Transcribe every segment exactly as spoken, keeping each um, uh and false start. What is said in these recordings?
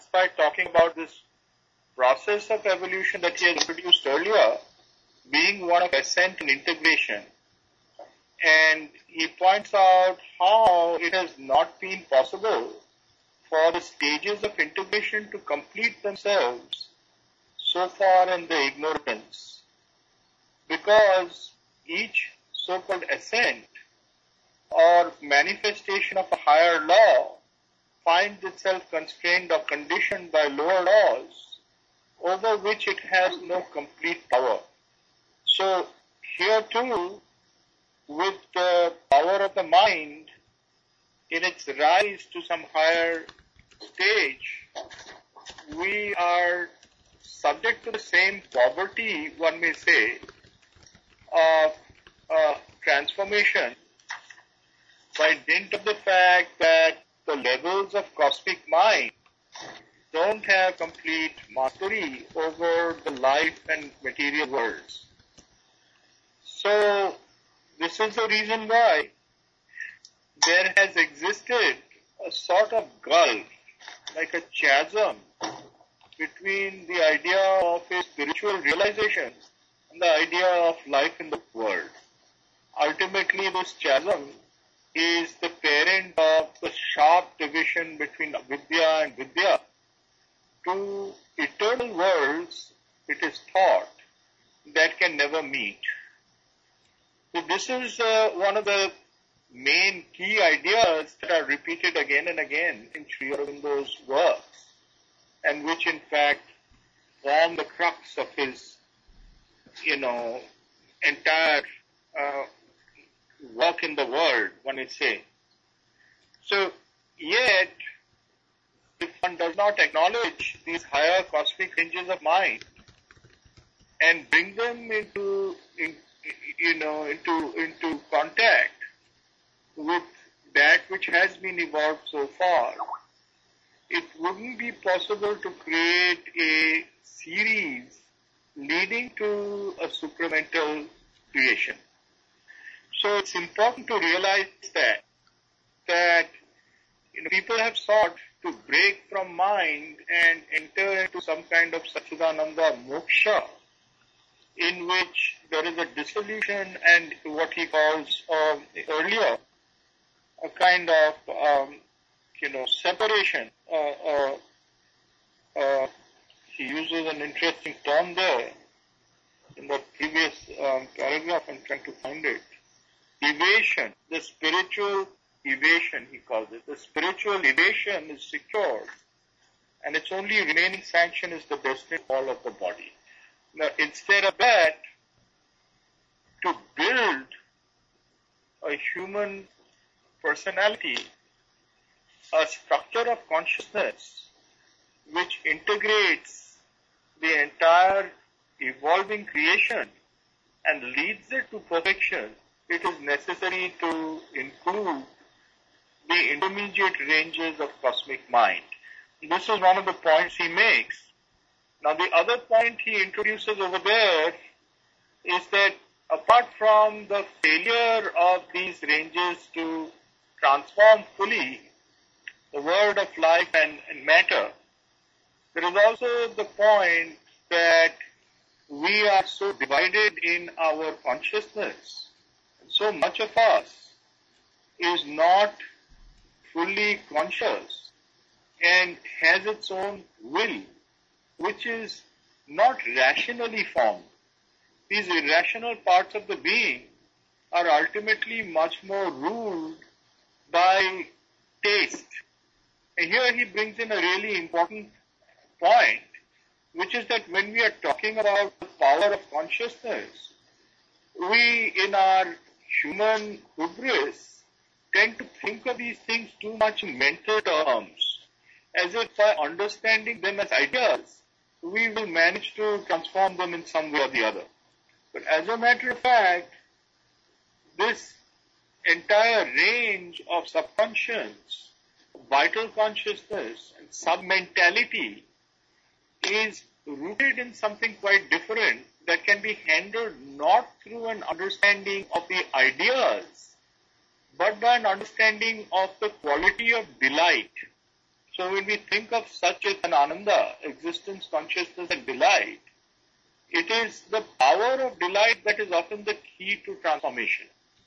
by talking about this process of evolution that he had introduced earlier, being one of ascent and integration. And he points out how it has not been possible for the stages of integration to complete themselves so far in the ignorance, because each so-called ascent or manifestation of a higher law finds itself constrained or conditioned by lower laws over which it has no complete power. So here too, with the power of the mind in its rise to some higher stage, we are subject to the same poverty, one may say, of uh, transformation by dint of the fact that the levels of cosmic mind don't have complete mastery over the life and material worlds. So this is the reason why there has existed a sort of gulf, like a chasm, between the idea of a spiritual realization and the idea of life in the world. Ultimately, this chasm is the parent of the sharp division between Vidya and Vidya. Two eternal worlds, it is thought, that can never meet. So this is uh, one of the main key ideas that are repeated again and again in Sri Aurobindo's works, and which in fact form the crux of his, you know, entire uh, work in the world, one may say. So, yet, if one does not acknowledge these higher cosmic ranges of mind and bring them into, in, you know, into into contact with that which has been evolved so far, it wouldn't be possible to create a series leading to a supramental creation. So it's important to realize that, that you know, people have sought to break from mind and enter into some kind of Satchidananda moksha, in which there is a dissolution and what he calls um, earlier a kind of um, you know separation. Uh, uh, uh, he uses an interesting term there in the previous um, paragraph. I'm trying to find it. Evasion, the spiritual evasion, he calls it. The spiritual evasion is secured, and its only remaining sanction is the destiny fall of the body. Now, instead of that, to build a human personality, a structure of consciousness which integrates the entire evolving creation and leads it to perfection, it is necessary to include the intermediate ranges of cosmic mind. This is one of the points he makes. Now the other point he introduces over there is that apart from the failure of these ranges to transform fully the world of life and, and matter, there is also the point that we are so divided in our consciousness. So much of us is not fully conscious and has its own will, which is not rationally formed. These irrational parts of the being are ultimately much more ruled by taste. And here he brings in a really important point, which is that when we are talking about the power of consciousness, we in our human hubris tend to think of these things too much in mental terms, as if by understanding them as ideas, we will manage to transform them in some way or the other. But as a matter of fact, this entire range of subconscious, vital consciousness, and submentality is rooted in something quite different that can be handled not through an understanding of the ideas, but by an understanding of the quality of delight. So when we think of such as an ananda, existence, consciousness and delight, it is the power of delight that is often the key to transformation.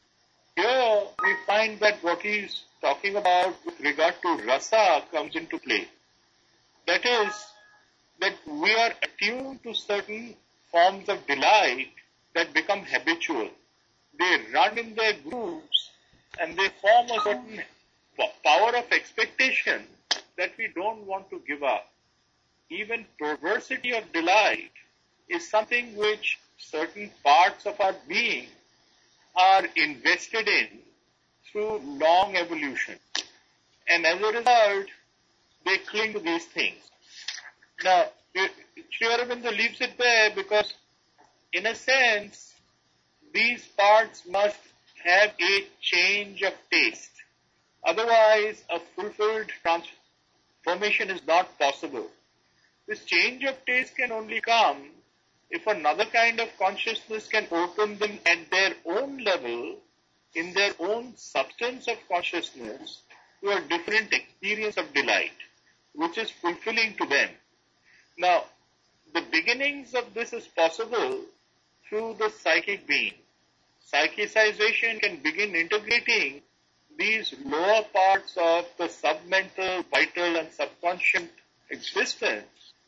Here we find that what he is talking about with regard to rasa comes into play. That is, that we are attuned to certain forms of delight that become habitual. They run in their groups and they form a certain power of expectation that we don't want to give up. Even perversity of delight is something which certain parts of our being are invested in through long evolution. And as a result, they cling to these things. Now, Sri Aurobindo leaves it there because, in a sense, these parts must have a change of taste. Otherwise, a fulfilled transformation is not possible. This change of taste can only come if another kind of consciousness can open them at their own level, in their own substance of consciousness, to a different experience of delight, which is fulfilling to them. Now, the beginnings of this is possible through the psychic being. Psychicization can begin integrating these lower parts of the submental, vital and subconscious existence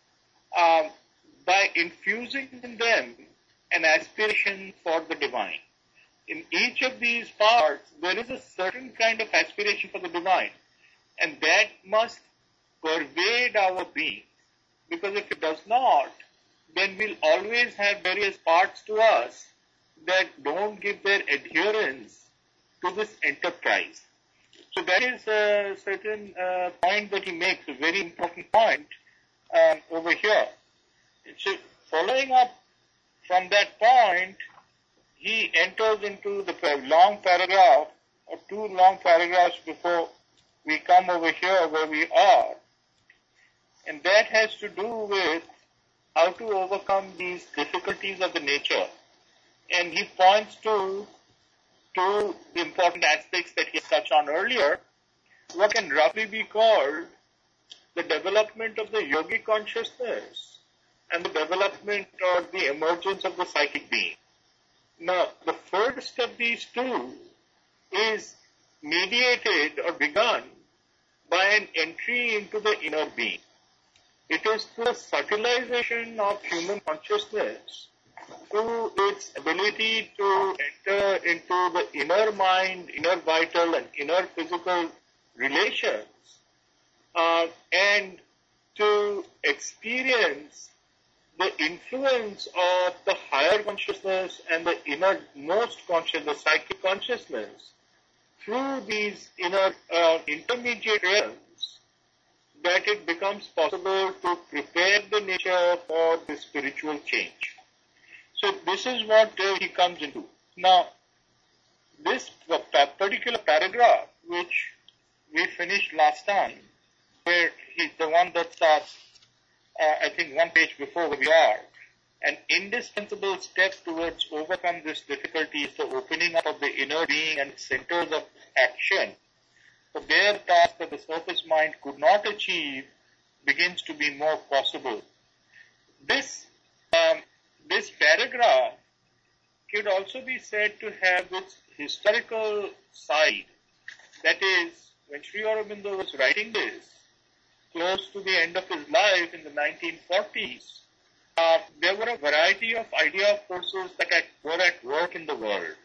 um, by infusing in them an aspiration for the divine. In each of these parts, there is a certain kind of aspiration for the divine, and that must pervade our being, because if it does not, then we'll always have various parts to us that don't give their adherence to this enterprise. So that is a certain uh, point that he makes, a very important point um, over here. So following up from that point, he enters into the long paragraph, or two long paragraphs before we come over here where we are. And that has to do with how to overcome these difficulties of the nature. And he points to two important aspects that he touched on earlier, what can roughly be called the development of the yogic consciousness and the development or the emergence of the psychic being. Now, the first of these two is mediated or begun by an entry into the inner being. It is the subtilization of human consciousness through its ability to enter into the inner mind, inner vital and inner physical relations uh, and to experience the influence of the higher consciousness and the innermost consciousness, the psychic consciousness, through these inner uh, intermediate realms, that it becomes possible to prepare the nature for the spiritual change. So this is what uh, he comes into. Now, this particular paragraph, which we finished last time, where he, the one that starts, uh, I think one page before where we are, an indispensable step towards overcome this difficulty is the opening up of the inner being and centers of action. The bare task that the surface mind could not achieve begins to be more possible. This um, this paragraph could also be said to have its historical side. That is, when Sri Aurobindo was writing this, close to the end of his life in the nineteen forties, uh, there were a variety of idea forces that were at work in the world.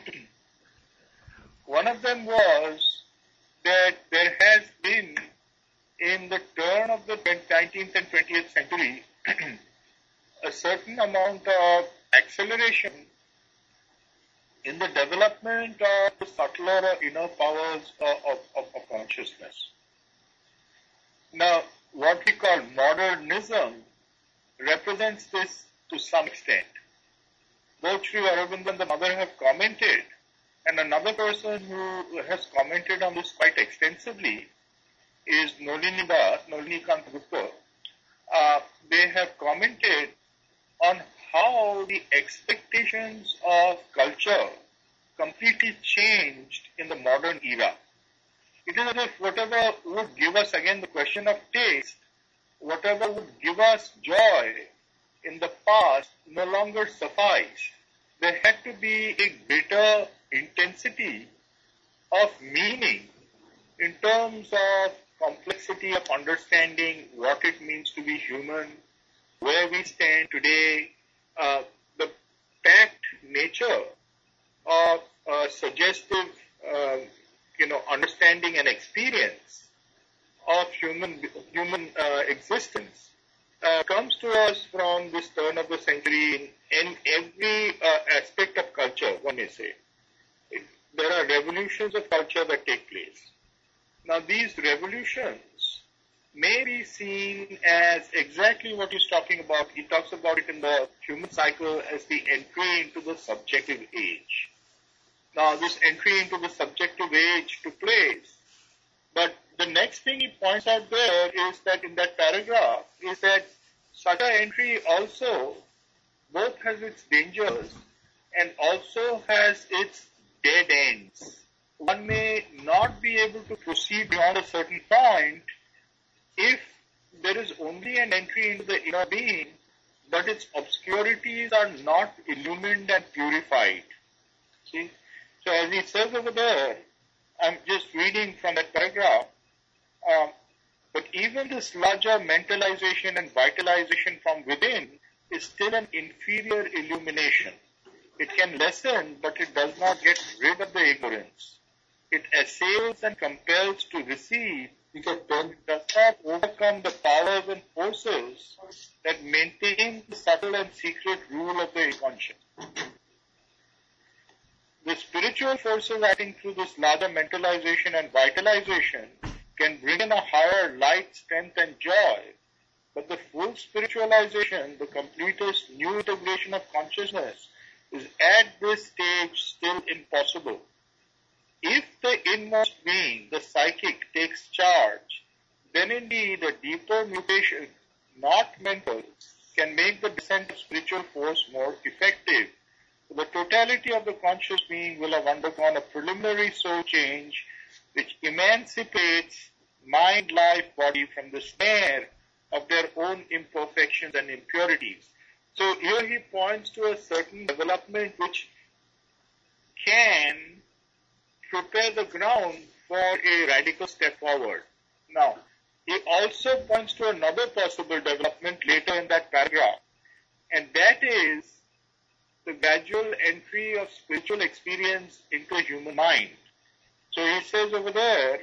One of them was that there has been, in the turn of the nineteenth and twentieth century, a certain amount of acceleration in the development of the subtler or inner powers of, of, of consciousness. Now, what we call modernism represents this to some extent. Both Sri Aurobindo and the mother have commented, and another person who has commented on this quite extensively is Nolini Das, Nolini Kant Gupta. Uh, they have commented on how the expectations of culture completely changed in the modern era. It is as if whatever would give us, again the question of taste, whatever would give us joy in the past no longer sufficed. There had to be a greater intensity of meaning in terms of complexity of understanding what it means to be human, where we stand today, uh, the packed nature of uh, suggestive, uh, you know, understanding and experience of human human uh, existence uh, comes to us from this turn of the century in, in every uh, aspect of culture, one may say. It, there are revolutions of culture that take place. Now, these revolutions may be seen as exactly what he's talking about. He talks about it in the human cycle as the entry into the subjective age. Now, this entry into the subjective age took place. But the next thing he points out there is that in that paragraph is that such an entry also both has its dangers and also has its dead ends. One may not be able to proceed beyond a certain point if there is only an entry into the inner being, but its obscurities are not illumined and purified. See? So as he says over there, I'm just reading from that paragraph, um, but even this larger mentalization and vitalization from within is still an inferior illumination. It can lessen, but it does not get rid of the ignorance. It assails and compels to receive, because it does not overcome the powers and forces that maintain the subtle and secret rule of the inconscious. The spiritual forces acting through this larger mentalization and vitalization can bring in a higher light, strength and joy, but the full spiritualization, the completest new integration of consciousness, is at this stage still impossible. If the inmost being, the psychic, takes charge, then indeed a deeper mutation, not mental, can make the descent of spiritual force more effective. The totality of the conscious being will have undergone a preliminary soul change which emancipates mind, life, body from the snare of their own imperfections and impurities. So here he points to a certain development which can prepare the ground for a radical step forward. Now, he also points to another possible development later in that paragraph, and that is the gradual entry of spiritual experience into a human mind. So he says over there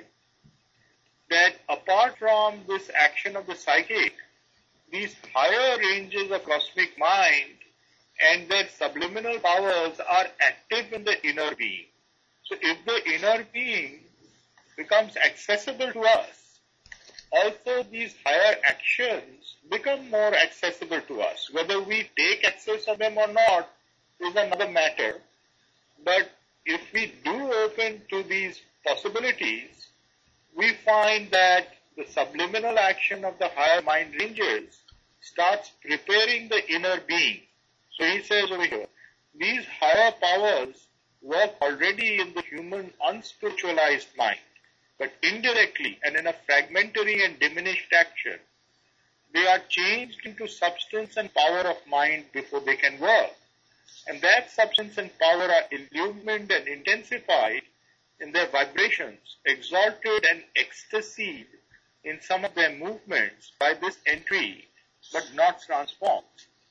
that apart from this action of the psychic, these higher ranges of cosmic mind and their subliminal powers are active in the inner being. So if the inner being becomes accessible to us, also these higher actions become more accessible to us. Whether we take access of them or not is another matter. But if we do open to these possibilities, we find that the subliminal action of the higher mind ranges starts preparing the inner being. So he says over here, these higher powers work already in the human unspiritualized mind, but indirectly and in a fragmentary and diminished action. They are changed into substance and power of mind before they can work. And that substance and power are illumined and intensified in their vibrations, exalted and ecstasied in some of their movements by this entry, but not transformed.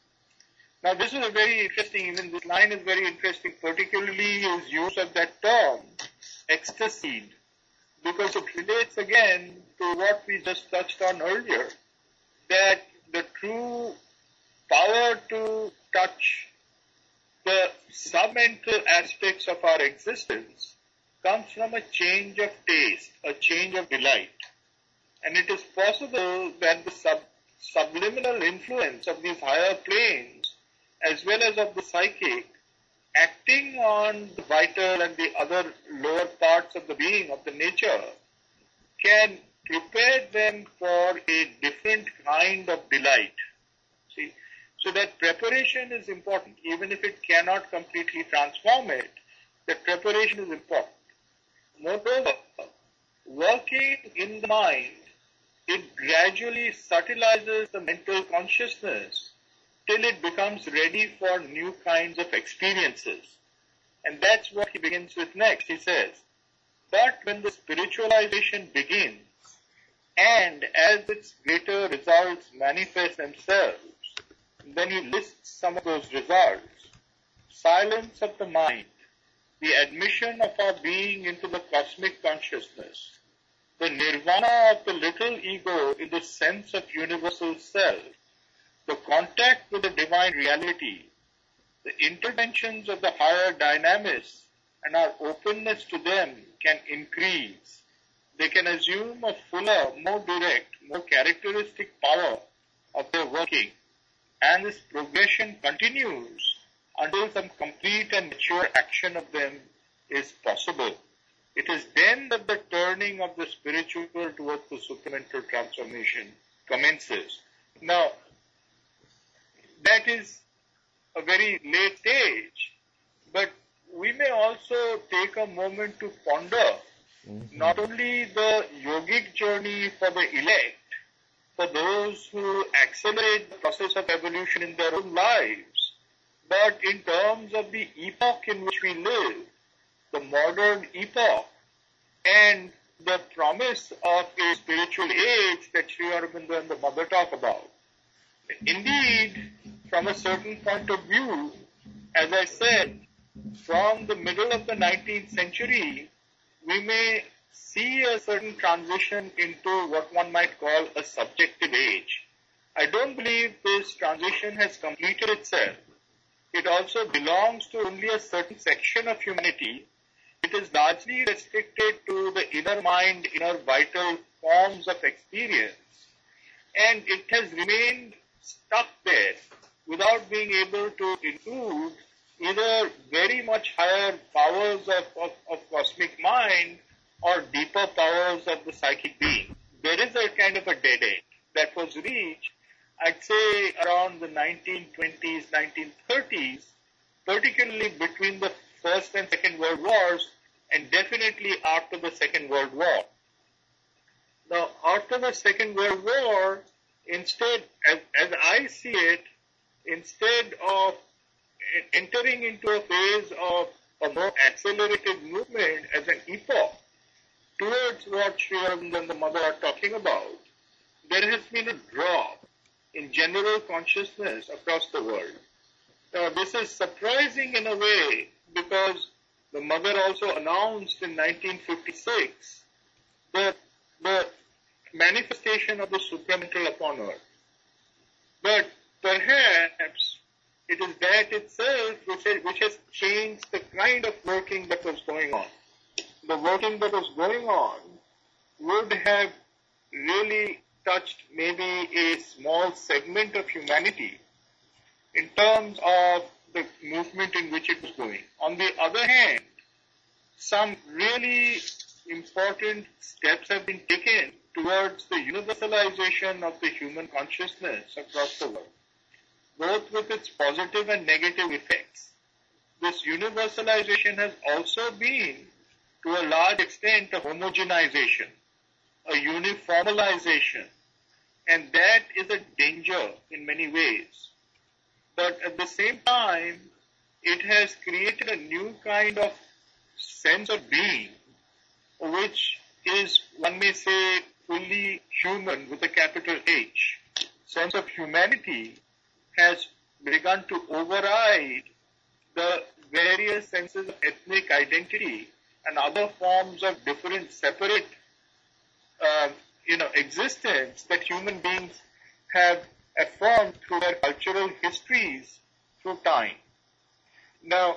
Now this is a very interesting, even this line is very interesting, particularly his use of that term, ecstasied, because it relates again to what we just touched on earlier, that the true power to touch the submental aspects of our existence comes from a change of taste, a change of delight. And it is possible that the sub, subliminal influence of these higher planes, as well as of the psychic, acting on the vital and the other lower parts of the being, of the nature, can prepare them for a different kind of delight. See? So that preparation is important. Even if it cannot completely transform it, the preparation is important. Moreover, working in the mind, it gradually subtilizes the mental consciousness till it becomes ready for new kinds of experiences. And that's what he begins with next. He says, but when the spiritualization begins, and as its greater results manifest themselves, then he lists some of those results. Silence of the mind, the admission of our being into the cosmic consciousness, the nirvana of the little ego in the sense of universal self, the contact with the divine reality, the interventions of the higher dynamics and our openness to them can increase. They can assume a fuller, more direct, more characteristic power of their working. And this progression continues until some complete and mature action of them is possible. It is then that the turning of the spiritual towards the supramental transformation commences. Now, that is a very late stage, but we may also take a moment to ponder mm-hmm. not only the yogic journey for the elect, for those who accelerate the process of evolution in their own lives, but in terms of the epoch in which we live, the modern epoch, and the promise of a spiritual age that Sri Aurobindo and the Mother talk about. Indeed, from a certain point of view, as I said, from the middle of the nineteenth century, we may see a certain transition into what one might call a subjective age. I don't believe this transition has completed itself. It also belongs to only a certain section of humanity. It is largely restricted to the inner mind, inner vital forms of experience, and it has remained stuck there without being able to include either very much higher powers of, of, of cosmic mind or deeper powers of the psychic being. There is a kind of a dead end that was reached, I'd say, around the nineteen twenties, nineteen thirties, particularly between the First and Second World Wars, and definitely after the Second World War. Now, after the Second World War, instead, as, as I see it, instead of entering into a phase of a more accelerated movement as an epoch towards what Sri Aurobindo and the Mother are talking about, there has been a drop in general consciousness across the world. Now, this is surprising in a way because the Mother also announced in nineteen fifty-six the, the manifestation of the supramental upon earth. But perhaps it is that itself which has, which has changed the kind of working that was going on. The working that was going on would have really touched maybe a small segment of humanity in terms of the movement in which it was going. On the other hand, some really important steps have been taken towards the universalization of the human consciousness across the world, both with its positive and negative effects. This universalization has also been, to a large extent, a homogenization, a uniformalization, and that is a danger in many ways. But at the same time, it has created a new kind of sense of being, which is, one may say, fully human with a capital H. Sense of humanity has begun to override the various senses of ethnic identity and other forms of different, separate, uh, you know, existence that human beings have affirmed through their cultural histories through time. Now,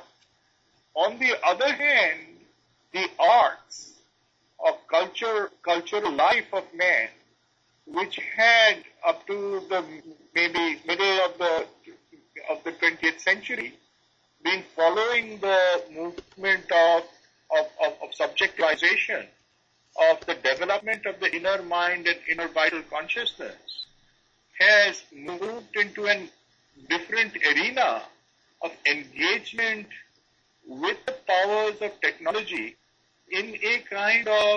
on the other hand, the arts of culture, cultural life of man, which had up to the maybe middle of the of the twentieth century been following the movement of of, of, of subjectivization, of the development of the inner mind and inner vital consciousness, has moved into a different arena of engagement with the powers of technology in a kind of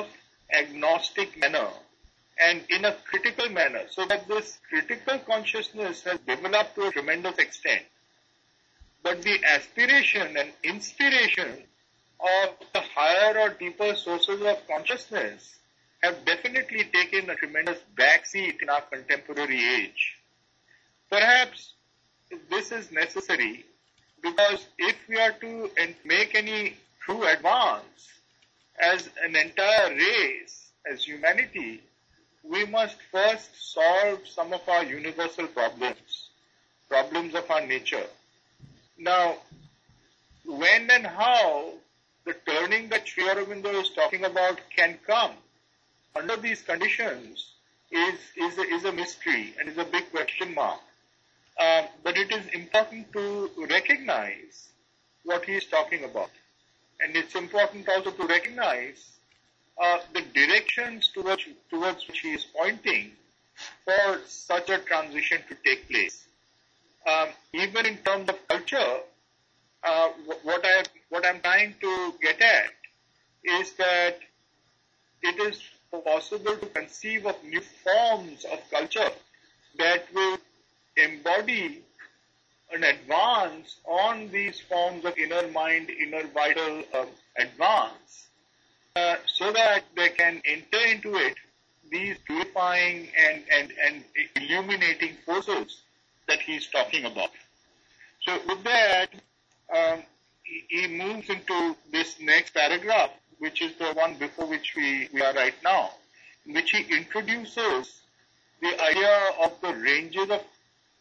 agnostic manner and in a critical manner, so that this critical consciousness has developed to a tremendous extent. But the aspiration and inspiration of the higher or deeper sources of consciousness have definitely taken a tremendous backseat in our contemporary age. Perhaps this is necessary because if we are to make any true advance as an entire race, as humanity, we must first solve some of our universal problems, problems of our nature. Now, when and how the turning that Sri Aurobindo is talking about can come under these conditions is, is, a, is a mystery and is a big question mark. Uh, but it is important to recognize what he is talking about. And it's important also to recognize uh, the directions towards, towards which he is pointing for such a transition to take place. Um, even in terms of culture, uh, what I what I'm trying to get at is that it is possible to conceive of new forms of culture that will embody an advance on these forms of inner mind, inner vital um, advance, uh, so that they can enter into it these purifying and, and, and illuminating forces that he's talking about. So with that, um, he, he moves into this next paragraph, which is the one before which we, we are right now, in which he introduces the idea of the ranges of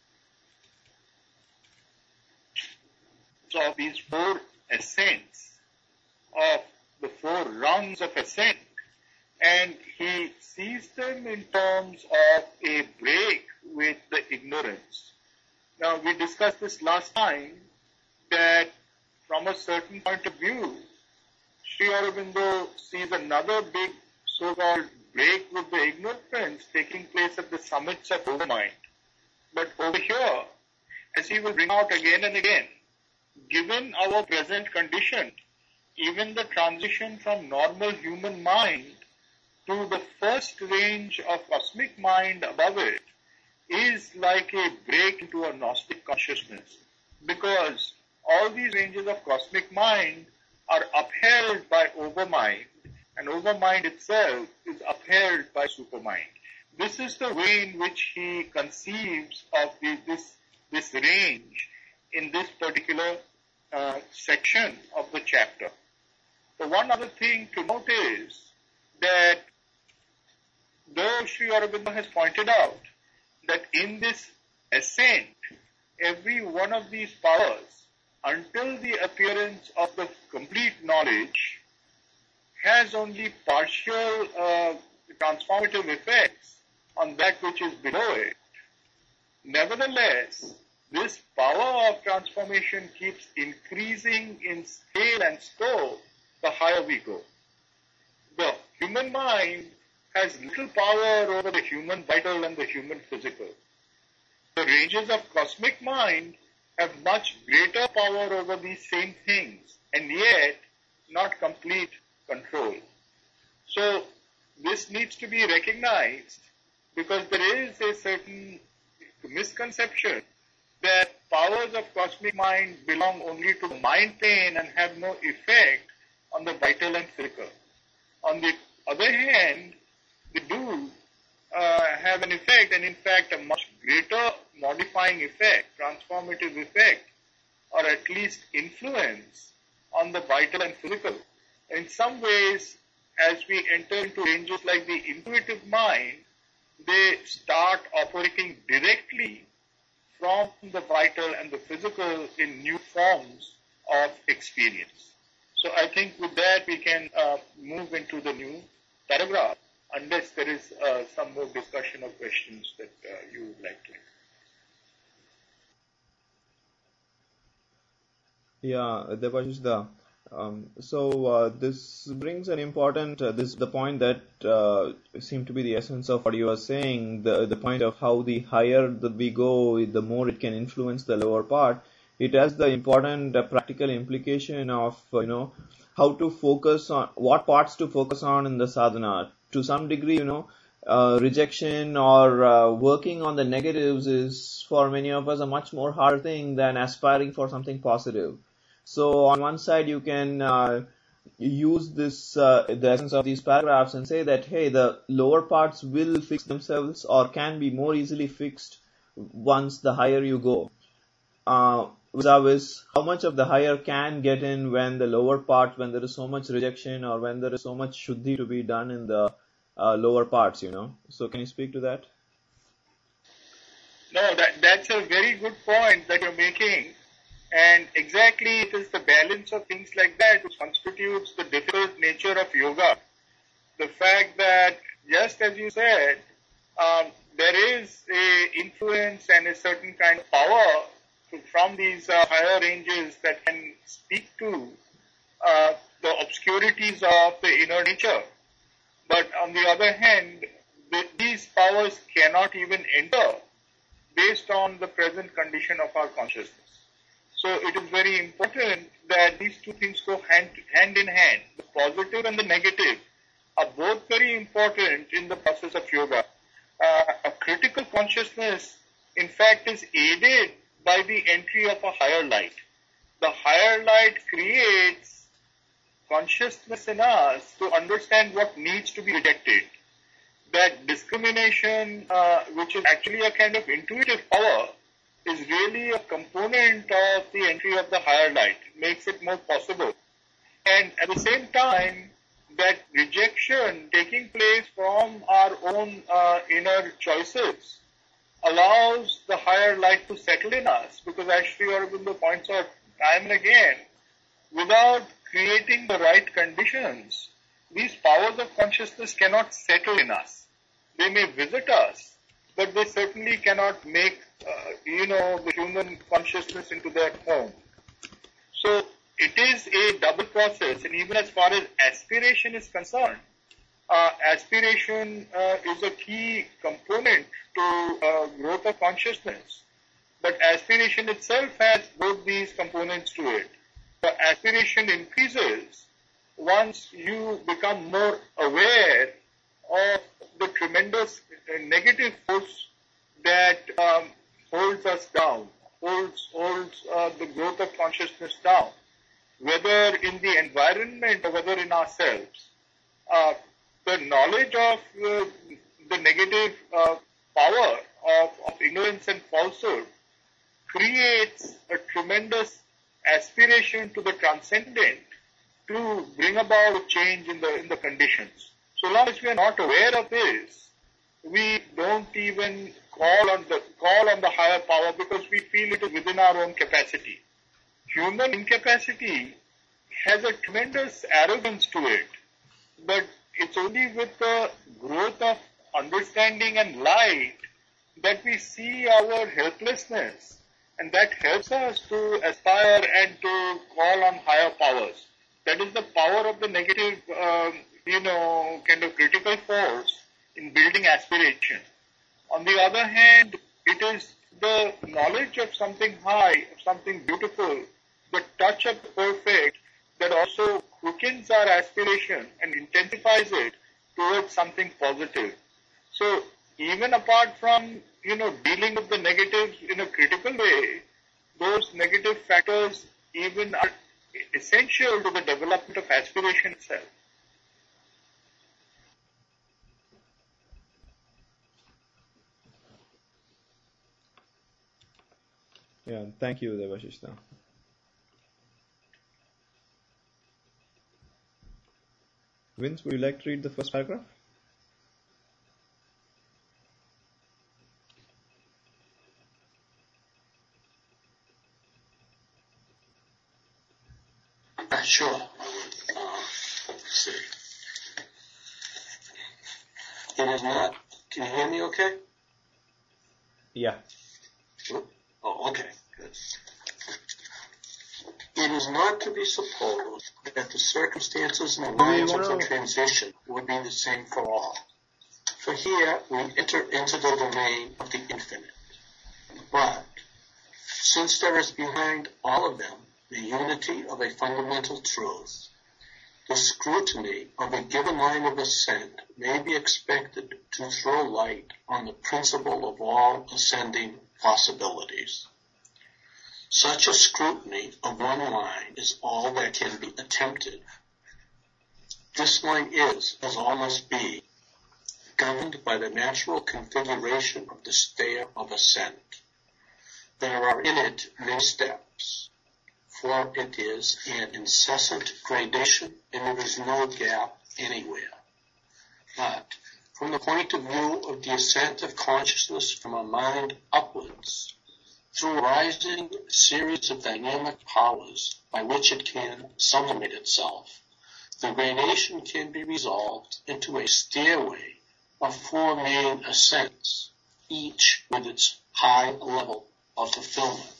of these four ascents, of the four rungs of ascent, and he sees them in terms of a break with the ignorance. Now, we discussed this last time, that from a certain point of view, Sri Aurobindo sees another big so-called break with the ignorance taking place at the summits of overmind. But over here, as he will bring out again and again, given our present condition, even the transition from normal human mind to the first range of cosmic mind above it is like a break into a Gnostic consciousness, because all these ranges of cosmic mind are upheld by overmind, and overmind itself is upheld by supermind. This is the way in which he conceives of the, this, this range in this particular uh, section of the chapter. The one other thing to note is that though Sri Aurobindo has pointed out that in this ascent, every one of these powers, until the appearance of the complete knowledge, has only partial uh, transformative effects on that which is below it. Nevertheless, this power of transformation keeps increasing in scale and scope the higher we go. The human mind has little power over the human vital and the human physical. The ranges of cosmic mind have much greater power over these same things, and yet not complete control. So this needs to be recognized, because there is a certain misconception that powers of cosmic mind belong only to the mind plane and have no effect on the vital and physical. On the other hand, they do uh, have an effect, and in fact a much greater modifying effect, transformative effect, or at least influence on the vital and physical. In some ways, as we enter into ranges like the intuitive mind, they start operating directly from the vital and the physical in new forms of experience. So I think with that we can uh, move into the new paragraph, unless there is uh, some more discussion or questions that uh, you would like to. Yeah, Debashishda. Um, so uh, this brings an important, uh, this the point that uh, seemed to be the essence of what you are saying, the the point of how the higher that we go, the more it can influence the lower part. It has the important uh, practical implication of, uh, you know, how to focus on, what parts to focus on in the sadhana, to some degree, you know, uh, rejection or uh, working on the negatives is for many of us a much more hard thing than aspiring for something positive. So on one side, you can uh, use this, uh, the essence of these paragraphs and say that, hey, the lower parts will fix themselves or can be more easily fixed once the higher you go. Uh, vis-a-vis how much of the higher can get in when the lower part, when there is so much rejection or when there is so much shuddhi to be done in the uh, lower parts, you know. So can you speak to that? No, that, that's a very good point that you're making. And exactly it is the balance of things like that which constitutes the difficult nature of yoga. The fact that, just as you said, um, there is a influence and a certain kind of power to, from these uh, higher ranges that can speak to uh, the obscurities of the inner nature. But on the other hand, the, these powers cannot even enter based on the present condition of our consciousness. So it is very important that these two things go hand, hand in hand. The positive and the negative are both very important in the process of yoga. Uh, a critical consciousness, in fact, is aided by the entry of a higher light. The higher light creates consciousness in us to understand what needs to be rejected. That discrimination, uh, which is actually a kind of intuitive power, is really a component of the entry of the higher light. It makes it more possible. And at the same time, that rejection taking place from our own uh, inner choices allows the higher light to settle in us, because as Sri Aurobindo points out time and again, without creating the right conditions, these powers of consciousness cannot settle in us. They may visit us, but they certainly cannot make, uh, you know, the human consciousness into their home. So it is a double process, and even as far as aspiration is concerned, uh, aspiration uh, is a key component to uh, growth of consciousness. But aspiration itself has both these components to it. The aspiration increases once you become more aware of the tremendous negative force that um, holds us down, holds holds uh, the growth of consciousness down, whether in the environment or whether in ourselves. Uh, the knowledge of uh, the negative uh, power of, of ignorance and falsehood creates a tremendous aspiration to the transcendent to bring about a change in the in the conditions. So long as we are not aware of this, we don't even call on the call on the higher power because we feel it is within our own capacity. Human incapacity has a tremendous arrogance to it, but it's only with the growth of understanding and light that we see our helplessness, and that helps us to aspire and to call on higher powers. That is the power of the negative, um, you know, kind of critical force in building aspiration. On the other hand, it is the knowledge of something high, of something beautiful, the touch of the perfect that also quickens our aspiration and intensifies it towards something positive. So even apart from, you know, dealing with the negatives in a critical way, those negative factors even are essential to the development of aspiration itself. Yeah, thank you, Devashishta. Vince, would you like to read the first paragraph? Uh, sure. Uh, let's see. It is not. Can you hear me okay? Yeah. Oh, okay. Good. It is not to be supposed that the circumstances and the lines of the transition would be the same for all. For here we enter into the domain of the infinite. But since there is behind all of them the unity of a fundamental truth, The scrutiny of a given line of ascent may be expected to throw light on the principle of all ascending possibilities. Such a scrutiny of one line is all that can be attempted. This line is, as all must be, governed by the natural configuration of the stair of ascent. There are in it many steps, for it is an incessant gradation and there is no gap anywhere. But from the point of view of the ascent of consciousness from a mind upwards, through a rising series of dynamic powers by which it can sublimate itself, the gradation can be resolved into a stairway of four main ascents, each with its high level of fulfillment.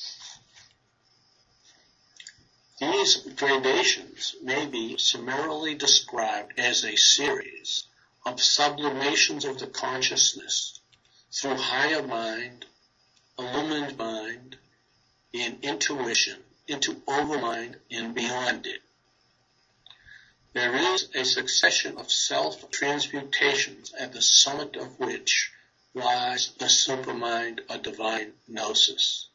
These gradations may be summarily described as a series of sublimations of the consciousness through higher mind, illumined mind, and intuition into overmind and beyond it. There is a succession of self-transmutations at the summit of which lies the supermind or divine gnosis.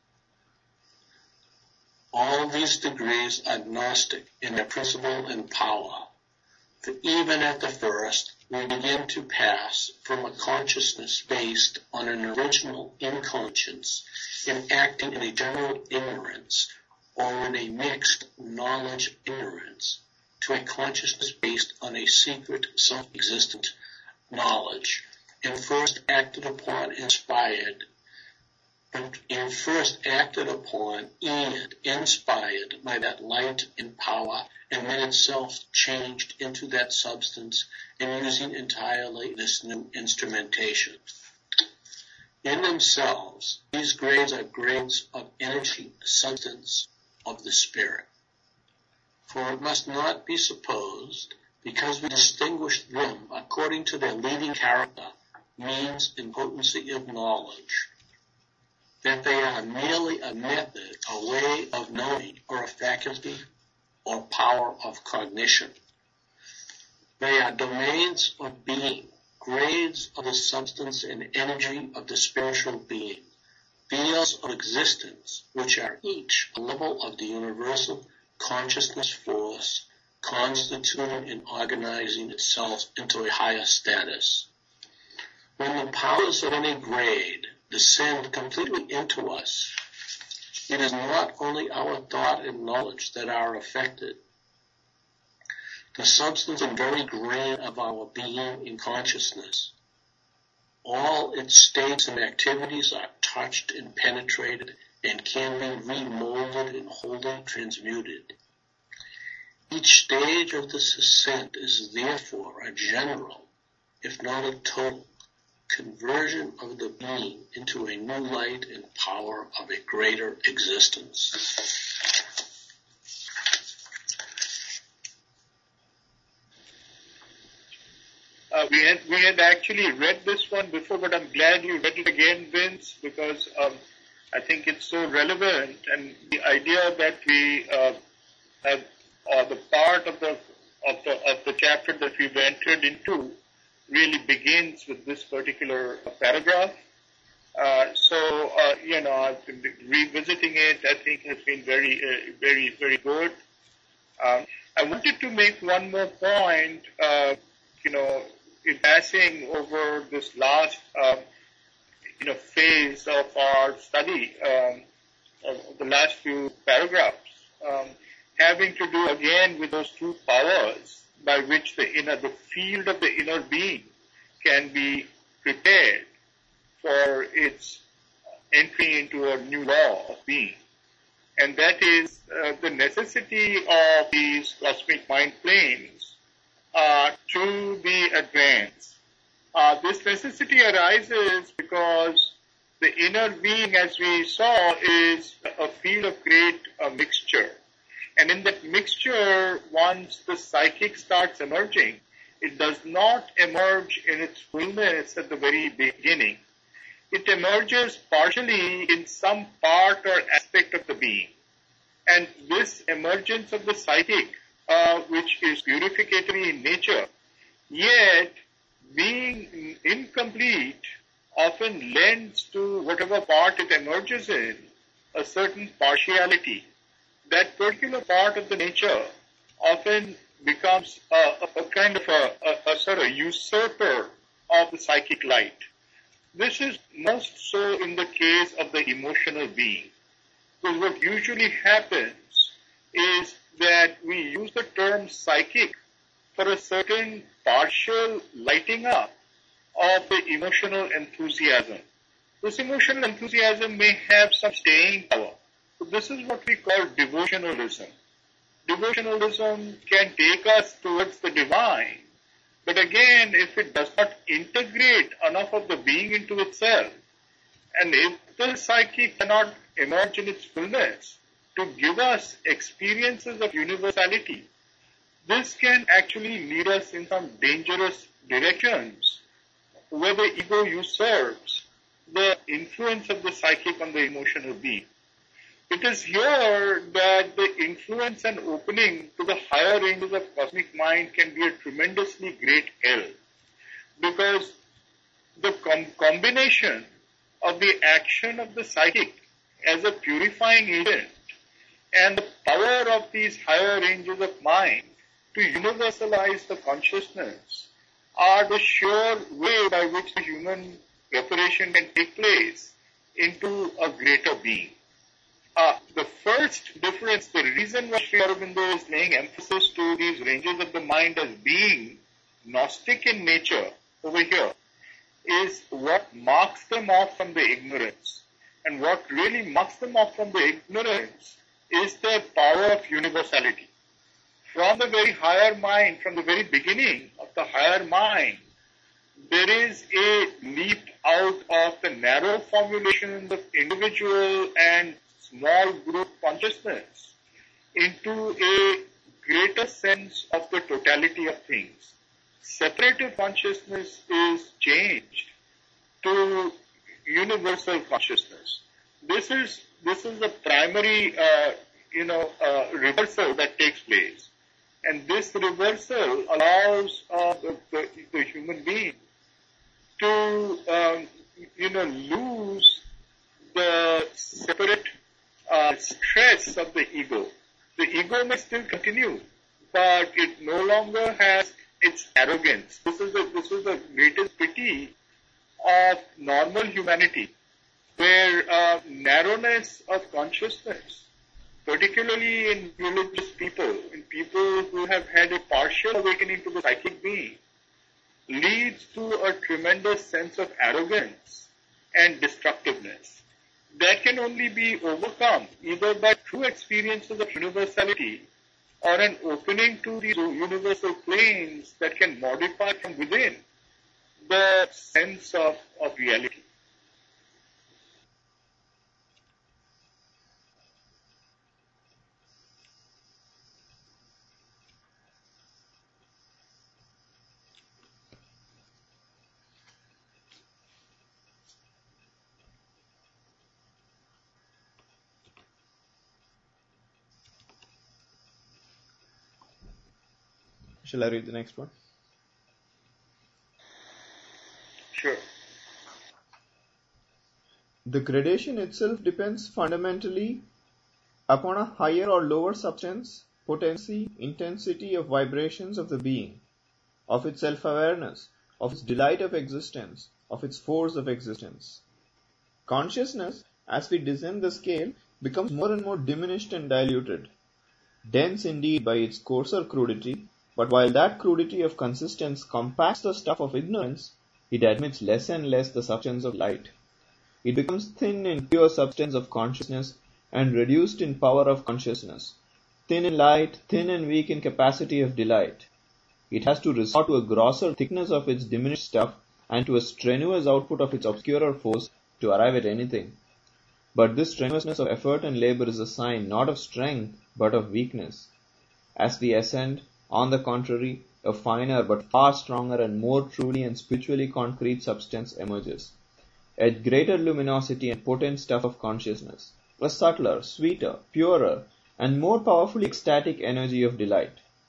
All these degrees are Gnostic in their principle and power, for even at the first we begin to pass from a consciousness based on an original inconscience and acting in a general ignorance or in a mixed knowledge-ignorance to a consciousness based on a secret self-existent knowledge, and first acted upon, inspired, and first acted upon and inspired by that light and power, and then itself changed into that substance and using entirely this new instrumentation. In themselves, these grades are grades of energy, substance of the spirit. For it must not be supposed, because we distinguish them according to their leading character, means, and potency of knowledge, that they are merely a method, a way of knowing, or a faculty, or power of cognition. They are domains of being, grades of the substance and energy of the spiritual being, fields of existence, which are each a level of the universal consciousness force, constituting and organizing itself into a higher status. When the powers of any grade descend completely into us, it is not only our thought and knowledge that are affected. The substance and very grain of our being and consciousness, all its states and activities are touched and penetrated and can be remolded and wholly transmuted. Each stage of this ascent is therefore a general, if not a total, conversion of the being into a new light and power of a greater existence. Uh, we had we had actually read this one before, but I'm glad you read it again, Vince, because um, I think it's so relevant, and the idea that we uh, have, or the part of the of the of the chapter that we've entered into, really begins with this particular paragraph. Uh, so uh, you know, I've been revisiting it. I think has been very uh, very very good. Um, I wanted to make one more point. Uh, you know, in passing over this last uh, you know phase of our study, um, of the last few paragraphs, um, having to do again with those two powers by which the inner, the field of the inner being can be prepared for its entry into a new law of being. And that is uh, the necessity of these cosmic mind planes uh, to be advanced. Uh, this necessity arises because the inner being, as we saw, is a field of great uh, mixture. And in that mixture, once the psychic starts emerging, it does not emerge in its fullness at the very beginning. It emerges partially in some part or aspect of the being. And this emergence of the psychic uh, which is purificatory in nature, yet being incomplete often lends to whatever part it emerges in a certain partiality. That particular part of the nature often becomes a, a kind of a, a, a sort of usurper of the psychic light. This is most so in the case of the emotional being. Because what usually happens is that we use the term psychic for a certain partial lighting up of the emotional enthusiasm. This emotional enthusiasm may have some staying power. So this is what we call devotionalism. Devotionalism can take us towards the divine, but again, if it does not integrate enough of the being into itself, and if the psyche cannot emerge in its fullness to give us experiences of universality, this can actually lead us in some dangerous directions where the ego usurps the influence of the psychic on the emotional being. It is here that the influence and opening to the higher ranges of cosmic mind can be a tremendously great help, because the com- combination of the action of the psychic as a purifying agent and the power of these higher ranges of mind to universalize the consciousness are the sure way by which the human preparation can take place into a greater being. Uh, the first difference, the reason why Sri Aurobindo is laying emphasis to these ranges of the mind as being Gnostic in nature over here, is what marks them off from the ignorance. And what really marks them off from the ignorance is their power of universality. From the very higher mind, from the very beginning of the higher mind, there is a leap out of the narrow formulation of individual and small group consciousness into a greater sense of the totality of things. Separative consciousness is changed to universal consciousness. This is this is the primary, uh, you know, uh, reversal that takes place, and this reversal allows uh, the, the, the human being to, um, you know, lose the separate uh, stress of the ego. The ego may still continue, but it no longer has its arrogance. This is the this is the greatest pity of normal humanity, where uh, narrowness of consciousness, particularly in religious people, in people who have had a partial awakening to the psychic being, leads to a tremendous sense of arrogance and destructiveness. That can only be overcome either by true experiences of universality or an opening to these universal planes that can modify from within the sense of, of reality. Shall I read the next one? Sure. The gradation itself depends fundamentally upon a higher or lower substance, potency, intensity of vibrations of the being, of its self-awareness, of its delight of existence, of its force of existence. Consciousness, as we descend the scale, becomes more and more diminished and diluted, dense indeed by its coarser crudity, but while that crudity of consistence compacts the stuff of ignorance, it admits less and less the substance of light. It becomes thin in pure substance of consciousness and reduced in power of consciousness, thin in light, thin and weak in capacity of delight. It has to resort to a grosser thickness of its diminished stuff and to a strenuous output of its obscurer force to arrive at anything. But this strenuousness of effort and labor is a sign not of strength but of weakness. As we ascend, on the contrary, a finer but far stronger and more truly and spiritually concrete substance emerges. A greater luminosity and potent stuff of consciousness, a subtler, sweeter, purer, and more powerfully ecstatic energy of delight.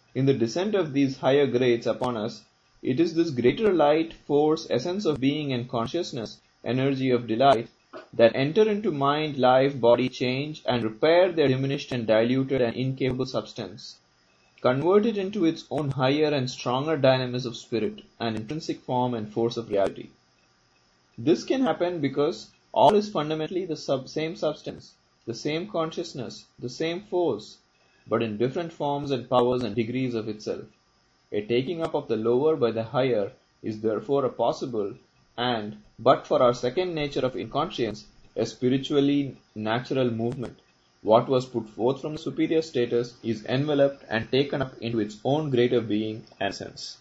In the descent of these higher grades upon us, it is this greater light, force, essence of being and consciousness, energy of delight, that enter into mind, life, body, change, and repair their diminished and diluted and incapable substance, convert it into its own higher and stronger dynamism of spirit, and intrinsic form and force of reality. This can happen because all is fundamentally the sub- same substance, the same consciousness, the same force, but in different forms and powers and degrees of itself. A taking up of the lower by the higher is therefore a possible and, but for our second nature of inconscience, a spiritually natural movement. What was put forth from the superior status is enveloped and taken up into its own greater being and sense.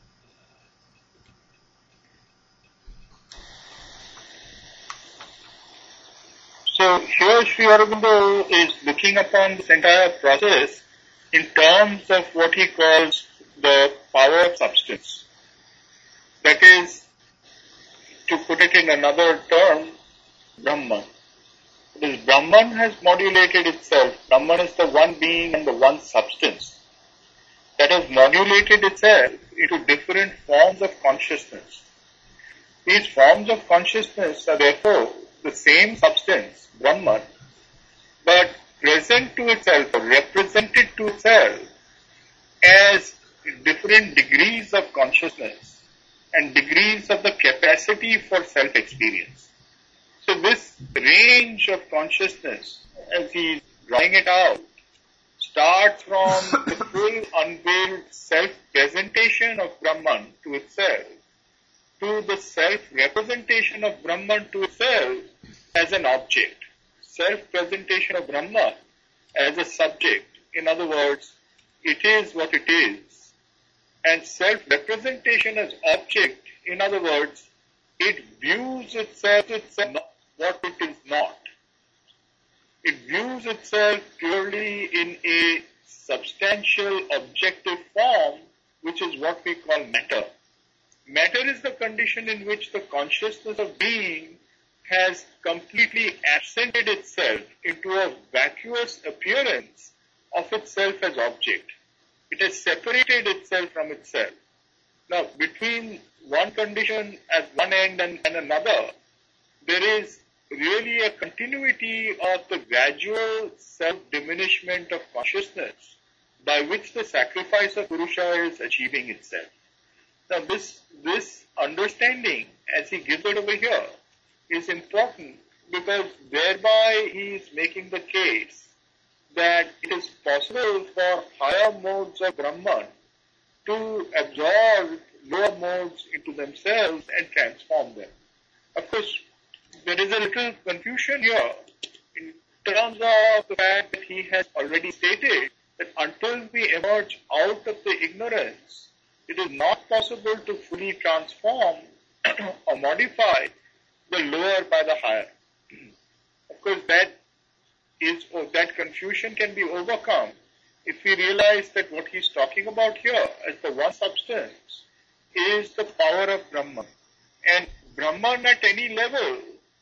So here Sri Aurobindo is looking upon this entire process in terms of what he calls the power of substance. That is, to put it in another term, Brahman. This Brahman has modulated itself. Brahman is the one being and the one substance that has modulated itself into different forms of consciousness. These forms of consciousness are therefore the same substance, Brahman, but present to itself or represented to itself as different degrees of consciousness and degrees of the capacity for self-experience. So this range of consciousness, as he's drawing it out, starts from the full unveiled self-presentation of Brahman to itself to the self-representation of Brahman to itself as an object. Self-presentation of Brahman as a subject. In other words, it is what it is. And self-representation as object, in other words, it views itself as what it is not. It views itself purely in a substantial objective form, which is what we call matter. Matter is the condition in which the consciousness of being has completely absented itself into a vacuous appearance of itself as object. It has separated itself from itself. Now, between one condition at one end and, and another, there is really a continuity of the gradual self-diminishment of consciousness by which the sacrifice of Purusha is achieving itself. Now, this, this understanding, as he gives it over here, is important because thereby he is making the case that it is possible for higher modes of Brahman to absorb lower modes into themselves and transform them. Of course, there is a little confusion here in terms of the fact that he has already stated that until we emerge out of the ignorance, it is not possible to fully transform or modify the lower by the higher. Of course, that is that confusion can be overcome if we realize that what he's talking about here as the one substance is the power of Brahman. And Brahman at any level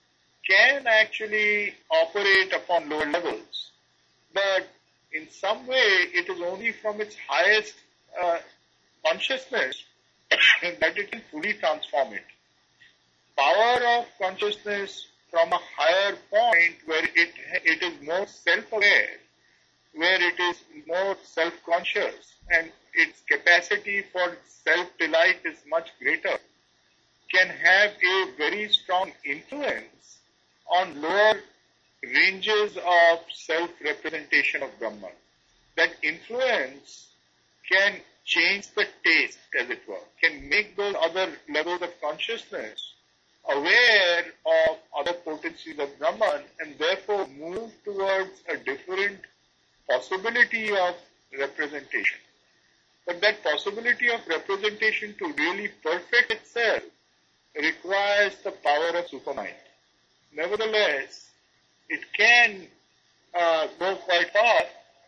can actually operate upon lower levels. But in some way, it is only from its highest uh, consciousness that it can fully transform it. Power of consciousness from a higher point where it it is more self-aware, where it is more self-conscious, and its capacity for self-delight is much greater, can have a very strong influence on lower ranges of self-representation of Brahman. That influence can change the taste, as it were, can make those other levels of consciousness aware of other potencies of Brahman and therefore move towards a different possibility of representation. But that possibility of representation to really perfect itself requires the power of supermind. Nevertheless, it can uh, go quite far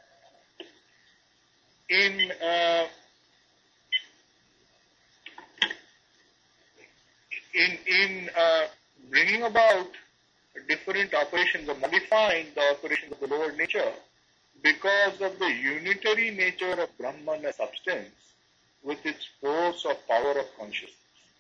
in uh, in in uh, bringing about different operations or modifying the operations of the lower nature because of the unitary nature of Brahman as substance with its force of power of consciousness.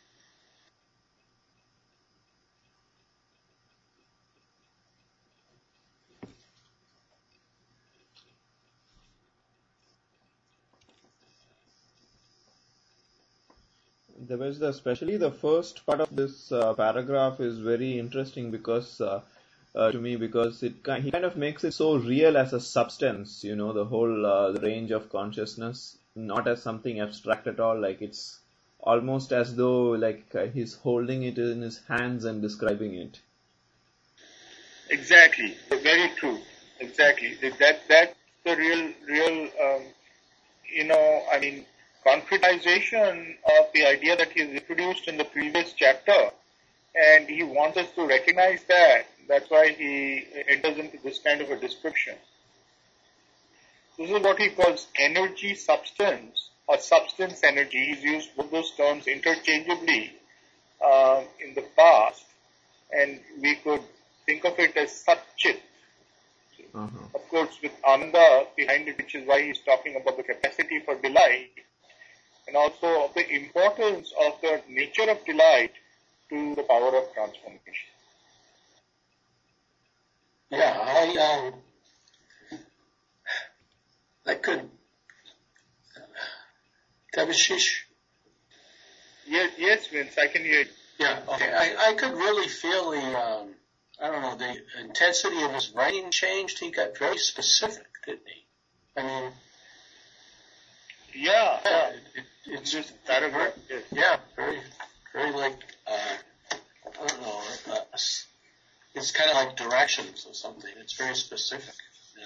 There was the, especially the first part of this uh, paragraph is very interesting because uh, uh, to me because it kind he kind of makes it so real as a substance, you know, the whole uh, the range of consciousness, not as something abstract at all. Like it's almost as though like uh, he's holding it in his hands and describing it. Exactly, very true. Exactly, that that's the real real um, you know I mean. concretization of the idea that he has introduced in the previous chapter, and he wants us to recognize that. That's why he enters into this kind of a description. This is what he calls energy substance or substance energy. He's used both those terms interchangeably uh, in the past, and we could think of it as Satchit. Uh-huh. Of course, with Ananda behind it, which is why he's talking about the capacity for delight, and also of the importance of the nature of delight to the power of transformation. Yeah, I um, I could. Devashish? Yes, yes, Vince, I can hear you. Yeah, okay. I, I could really feel the, um, I don't know, the intensity of his writing changed. He got very specific, didn't he? I mean, yeah, yeah. yeah it, it, it's just paragraph. Yes. Yeah, very, very like, uh, I don't know, uh, it's kind of like directions or something. It's very specific. Yeah.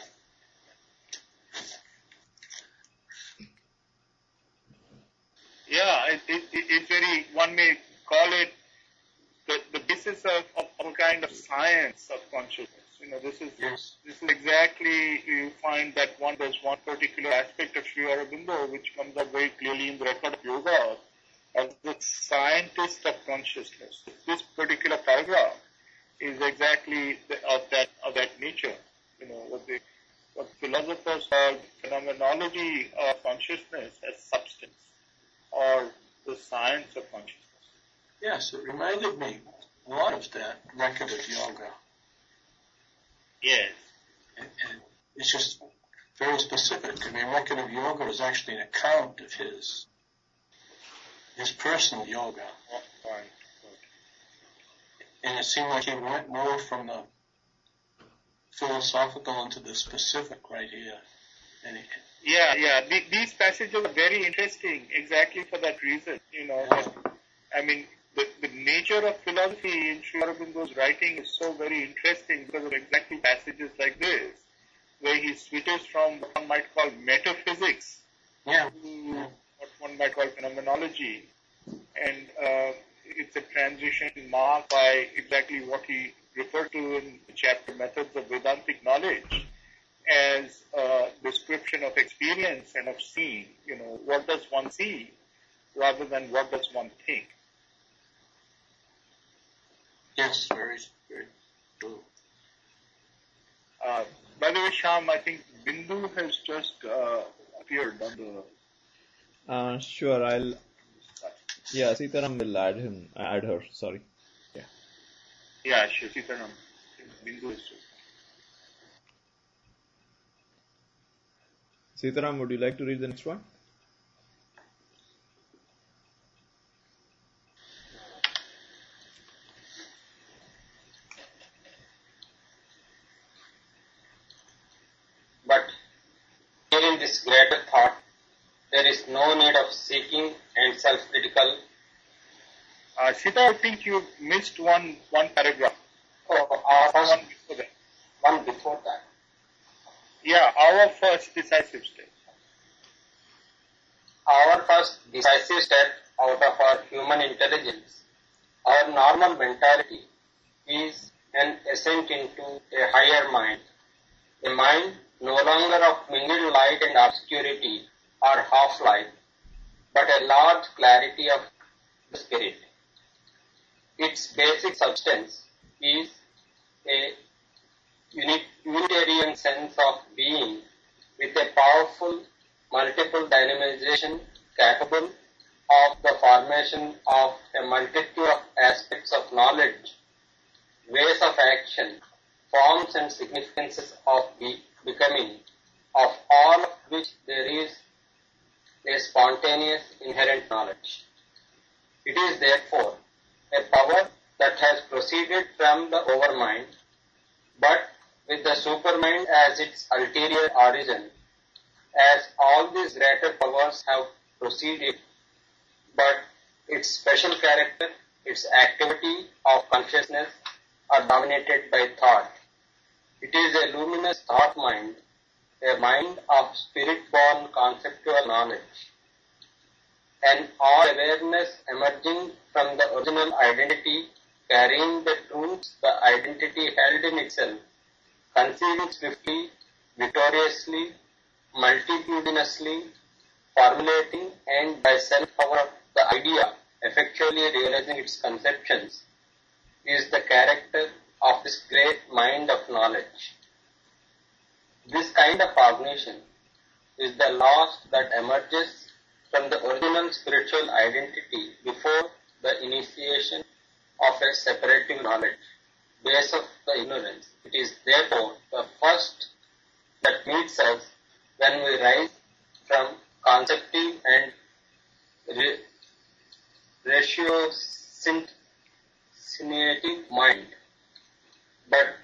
Yeah, it, it, it, it's very, one may call it the, the basis of, of, of a kind of science of consciousness. You know, this is yes. this is exactly, you find that one there's one particular aspect of Sri Aurobindo which comes up very clearly in the record of yoga as the scientist of consciousness. This particular paragraph is exactly the, of that of that nature. You know, what the what philosophers call phenomenology of consciousness as substance, or the science of consciousness. Yes, it reminded me a lot of that record of yoga. Yes. And, and it's just very specific. I mean, record of yoga is actually an account of his his personal yoga. Oh, right. And it seemed like he went more from the philosophical into the specific right here. And it, Yeah, yeah. The, these passages are very interesting exactly for that reason. You know, yeah. that, I mean, the, the nature of philosophy in Sri Aurobindo's writing is so very interesting because of exactly passages like this, where he switches from what one might call metaphysics yeah. to yeah. what one might call phenomenology. And uh, it's a transition marked by exactly what he referred to in the chapter Methods of Vedantic Knowledge as a description of experience and of seeing. You know, what does one see rather than what does one think? Yes, very, very true. Uh, by the way, Shyam, I think Bindu has just uh, appeared on the... Uh, sure, I'll... Yeah, Sitaram will add him, add her, sorry. Yeah, yeah, sure, Sitaram. Bindu is just... Sitaram, would you like to read the next one? But here in this greater thought, there is no need of seeking and self-critical. Uh, Sita, I think you missed one one paragraph. Oh, our first, one before that. One before that. Yeah, our first decisive step. Our first decisive step out of our human intelligence, our normal mentality, is an ascent into a higher mind, a mind no longer of mingled light and obscurity or half-light, but a large clarity of the spirit. Its basic substance is a unitarian sense of being with a powerful multiple dynamization capable of the formation of a multitude of aspects of knowledge, ways of action, forms and significances of the becoming, of all of which there is a spontaneous inherent knowledge. It is therefore a power that has proceeded from the overmind, but with the supermind as its ulterior origin, as all these greater powers have proceeded, but its special character, its activity of consciousness are dominated by thought. It is a luminous thought mind, a mind of spirit-born conceptual knowledge, an all-awareness emerging from the original identity, carrying the truths the identity held in itself, conceiving swiftly, victoriously, multitudinously, formulating and by self-power of the idea, effectually realizing its conceptions, is the character of this great mind of knowledge. This kind of cognition is the loss that emerges from the original spiritual identity before the initiation of a separative knowledge, base of the ignorance. It is therefore the first that meets us when we rise from conceptive and re- ratiocinative mind. But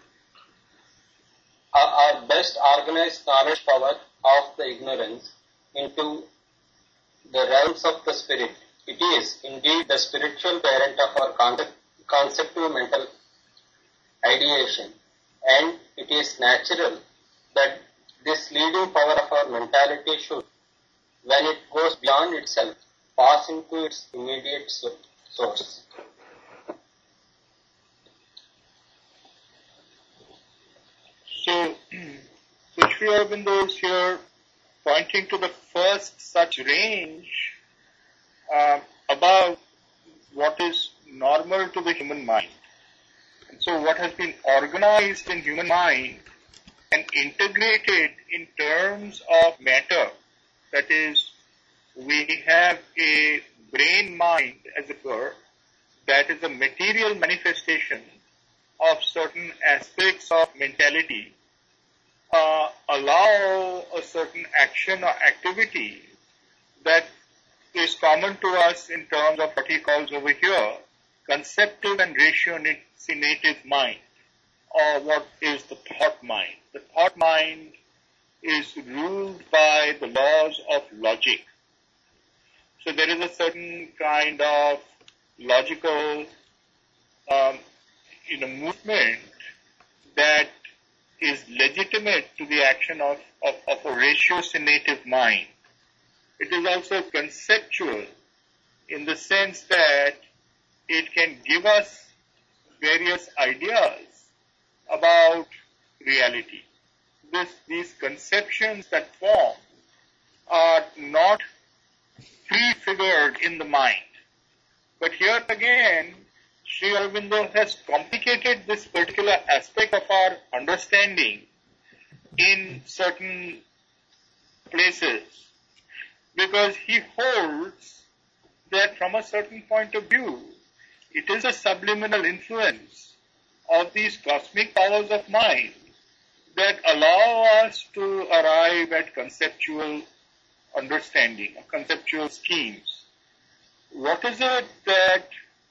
our, our best organized knowledge power of the ignorance into the realms of the spirit. It is indeed the spiritual parent of our concept, conceptual mental ideation, and it is natural that this leading power of our mentality should, when it goes beyond itself, pass into its immediate source. So, Sri Aurobindo is here pointing to the first such range uh, above what is normal to the human mind. And so what has been organized in human mind and integrated in terms of matter, that is, we have a brain mind, as it were, that is a material manifestation of certain aspects of mentality, uh, allow a certain action or activity that is common to us in terms of what he calls over here conceptive and ratiocinative mind, or what is the thought mind. The thought mind is ruled by the laws of logic. So there is a certain kind of logical um, you know, movement that is legitimate to the action of, of, of a ratiocinative mind. It is also conceptual in the sense that it can give us various ideas about reality. This, these conceptions that form are not prefigured in the mind. But here again, Sri Aurobindo has complicated this particular aspect of our understanding in certain places, because he holds that from a certain point of view, it is a subliminal influence of these cosmic powers of mind that allow us to arrive at conceptual understanding, conceptual schemes. What is it that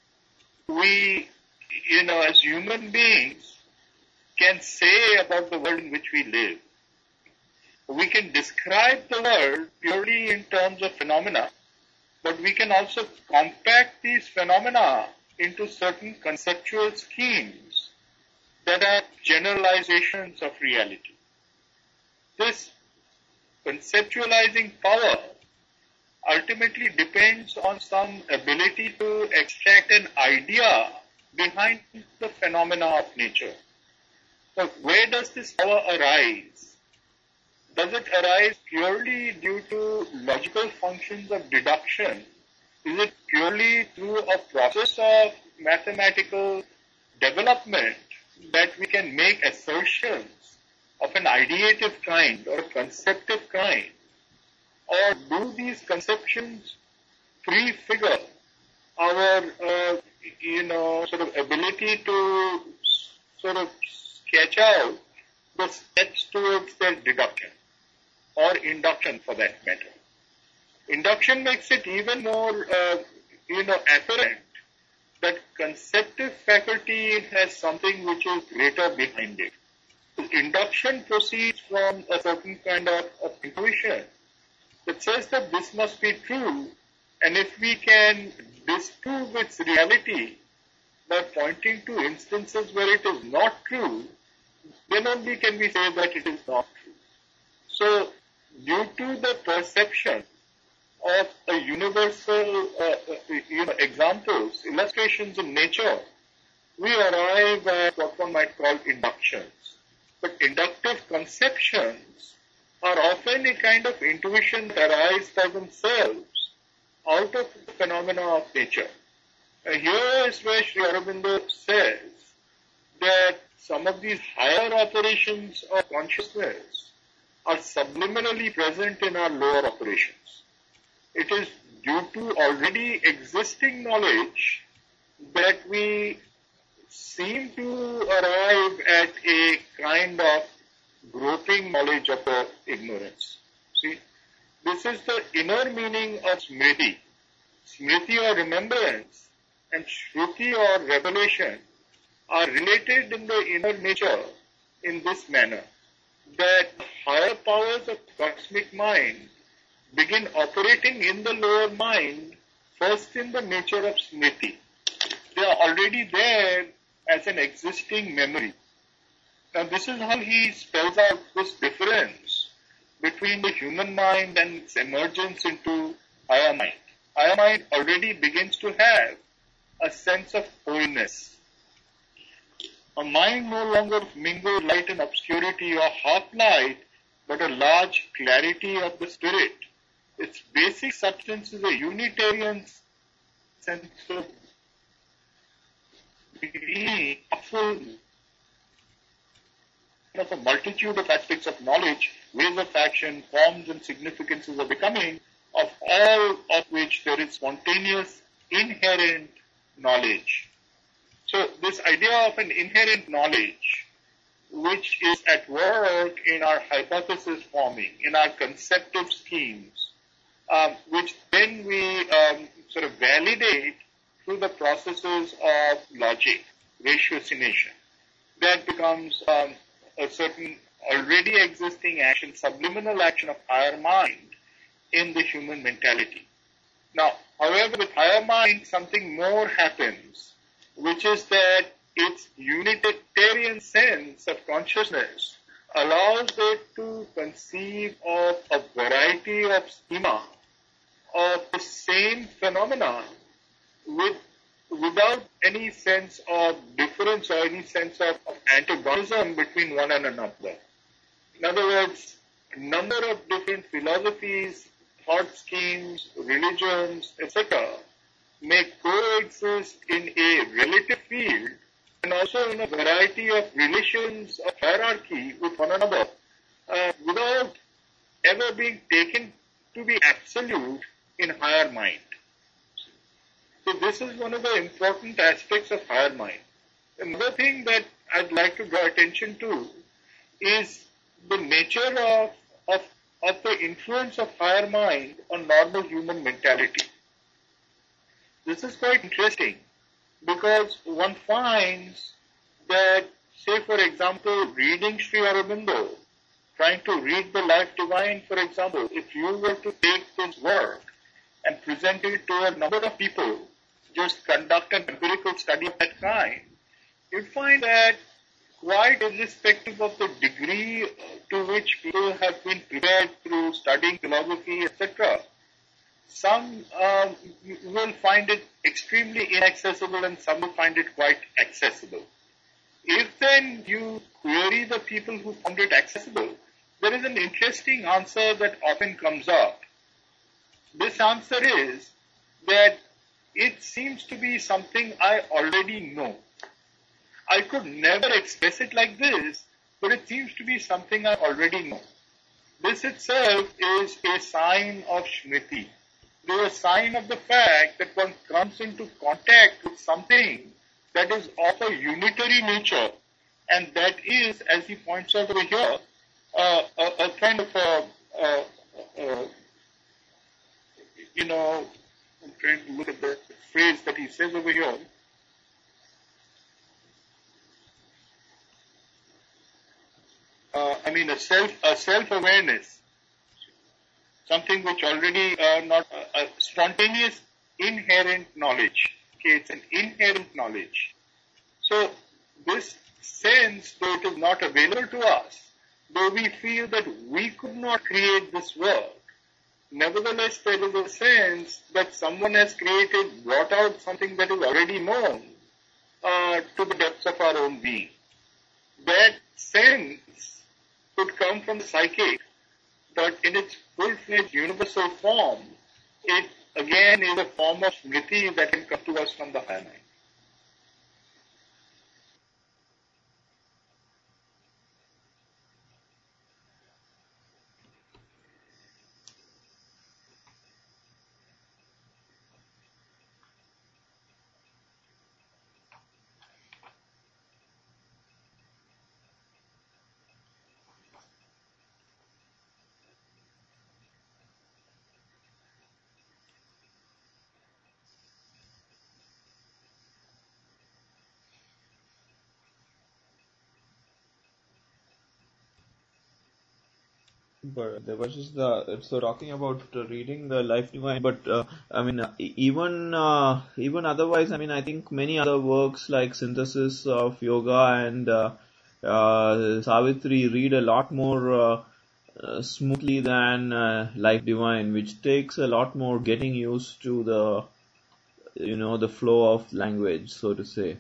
we, you know, as human beings can say about the world in which we live? We can describe the world purely in terms of phenomena, but we can also compact these phenomena into certain conceptual schemes that are generalizations of reality. This conceptualizing power ultimately depends on some ability to extract an idea behind the phenomena of nature. So where does this power arise? Does it arise purely due to logical functions of deduction? Is it purely through a process of mathematical development that we can make assertions of an ideative kind or a conceptive kind? Or do these conceptions prefigure our, uh, you know, sort of ability to sort of sketch out the steps towards their deduction or induction for that matter? Induction makes it even more, uh, you know, apparent that conceptive faculty has something which is greater behind it. Induction proceeds from a certain kind of, of intuition that says that this must be true, and if we can disprove its reality by pointing to instances where it is not true, then only can we say that it is not true. So, due to the perception of a universal, uh, you know, examples, illustrations in nature, we arrive at what one might call inductions. But inductive conceptions are often a kind of intuition that arise by themselves out of the phenomena of nature. And here is where Sri Aurobindo says that some of these higher operations of consciousness are subliminally present in our lower operations. It is due to already existing knowledge that we seem to arrive at a kind of groping knowledge of the ignorance. See, this is the inner meaning of smriti. Smriti or remembrance and shruti or revelation are related in the inner nature in this manner, that higher powers of cosmic mind begin operating in the lower mind first in the nature of smriti. They are already there as an existing memory. Now this is how he spells out this difference between the human mind and its emergence into higher mind. Higher mind already begins to have a sense of wholeness. A mind no longer mingled light and obscurity or half light, but a large clarity of the spirit. Its basic substance is a Unitarian sense of being, full of a multitude of aspects of knowledge, ways of action, forms and significances of becoming, of all of which there is spontaneous, inherent knowledge. So this idea of an inherent knowledge, which is at work in our hypothesis forming, in our conceptive schemes, um, which then we um, sort of validate through the processes of logic, ratiocination. That becomes um, a certain already existing action, subliminal action of higher mind in the human mentality. Now, however, with higher mind, something more happens, which is that its Unitarian sense of consciousness allows it to conceive of a variety of schema of the same phenomena with, without any sense of difference or any sense of, of antagonism between one and another. In other words, a number of different philosophies, thought schemes, religions, et cetera may coexist in a relative field and also in a variety of relations of hierarchy with one another uh, without ever being taken to be absolute in higher mind. So this is one of the important aspects of higher mind. Another thing that I'd like to draw attention to is the nature of, of, of the influence of higher mind on normal human mentality. This is quite interesting because one finds that, say for example, reading Sri Aurobindo, trying to read the Life Divine, for example, if you were to take this work and present it to a number of people, just conduct an empirical study of that kind, you'd find that quite irrespective of the degree to which people have been prepared through studying philosophy, et cetera, some uh, will find it extremely inaccessible and some will find it quite accessible. If then you query the people who found it accessible, there is an interesting answer that often comes up. This answer is that it seems to be something I already know. I could never express it like this, but it seems to be something I already know. This itself is a sign of Smriti. It is a sign of the fact that one comes into contact with something that is of a unitary nature, and that is, as he points out over here, uh, a, a kind of a, a, a, you know, I'm trying to look at the phrase that he says over here. Uh, I mean, a self, a self-awareness, something which already uh, not a, a spontaneous, inherent knowledge. Okay, it's an inherent knowledge. So this sense, though it is not available to us, though we feel that we could not create this work, nevertheless there is a sense that someone has created, brought out something that is already known uh, to the depths of our own being. That sense could come from the psychic, but in its full-fledged universal form, it again is a form of smriti that can come to us from the higher mind. But there was just the so talking about uh, reading the Life Divine, but uh, I mean uh, e- even uh, even otherwise, I mean I think many other works like Synthesis of Yoga and uh, uh, Savitri read a lot more uh, uh, smoothly than uh, Life Divine, which takes a lot more getting used to the you know the flow of language, so to say.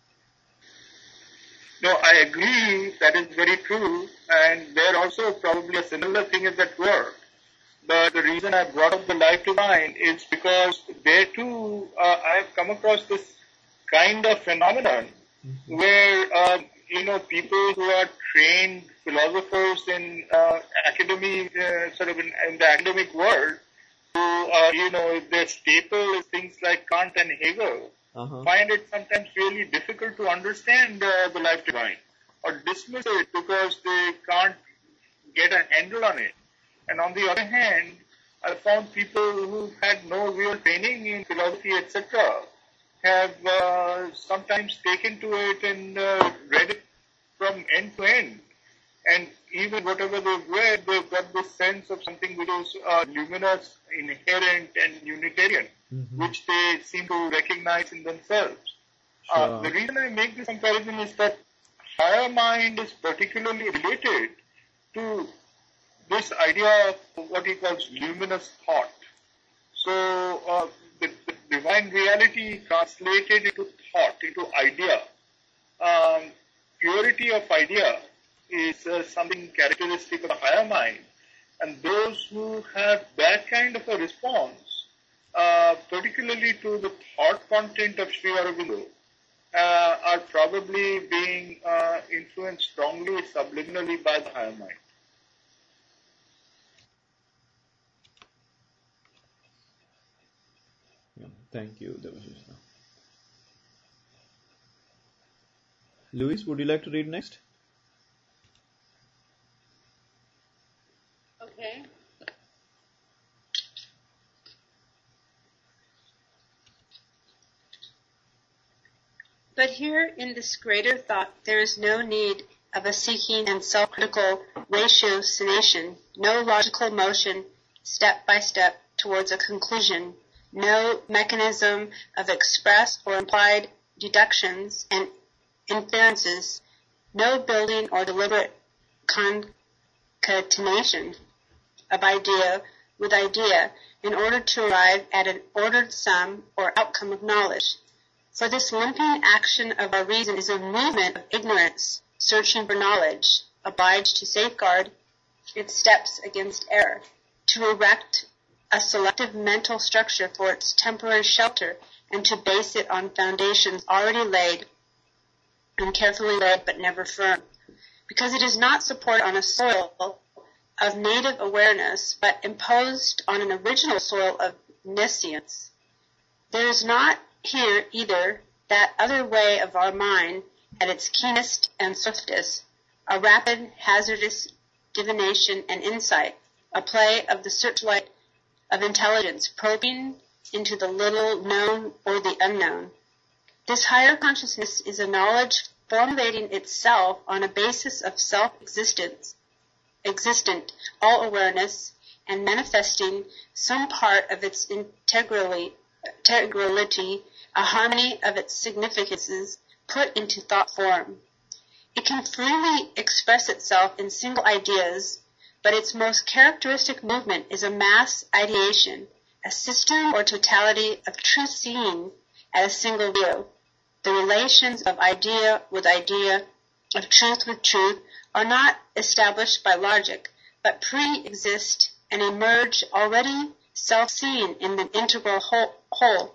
No, I agree, that is very true, and there also probably a similar thing is at work. But the reason I brought up the Life Divine is because there too uh, I have come across this kind of phenomenon mm-hmm. where, uh, you know, people who are trained philosophers in uh, academy, uh, sort of in, in the academic world, who, uh, you know, their staple is things like Kant and Hegel, Uh-huh. find it sometimes really difficult to understand uh, the Life Divine or dismiss it because they can't get a handle on it. And on the other hand, I found people who've had no real training in philosophy, et cetera, have uh, sometimes taken to it and uh, read it from end to end. And even whatever they've read, they've got this sense of something which is uh, luminous, inherent, and Unitarian, mm-hmm. which they seem to recognize in themselves. Sure. Uh, the reason I make this comparison is that higher mind is particularly related to this idea of what he calls luminous thought. So uh, the, the divine reality translated into thought, into idea, um, purity of idea, is uh, something characteristic of the higher mind. And those who have that kind of a response, uh, particularly to the thought content of Sri Aurobindo, uh, are probably being uh, influenced strongly, subliminally by the higher mind. Yeah, thank you, Devashisha. Luis, would you like to read next? Okay. But here in this greater thought, there is no need of a seeking and self-critical ratiocination, no logical motion step by step towards a conclusion, no mechanism of express or implied deductions and inferences, no building or deliberate concatenation of idea with idea in order to arrive at an ordered sum or outcome of knowledge. For this limping action of our reason is a movement of ignorance, searching for knowledge, obliged to safeguard its steps against error, to erect a selective mental structure for its temporary shelter, and to base it on foundations already laid and carefully laid but never firm. because it is not supported on a soil of native awareness, but imposed on an original soil of nescience. There is not here either that other way of our mind at its keenest and swiftest, a rapid, hazardous divination and insight, a play of the searchlight of intelligence probing into the little known or the unknown. This higher consciousness is a knowledge formulating itself on a basis of self-existence, existent, all awareness, and manifesting some part of its integrally, integrality, a harmony of its significances put into thought form. It can freely express itself in single ideas, but its most characteristic movement is a mass ideation, a system or totality of truth seen at a single view. The relations of idea with idea, of truth with truth, are not established by logic, but pre-exist and emerge already self-seen in the integral whole.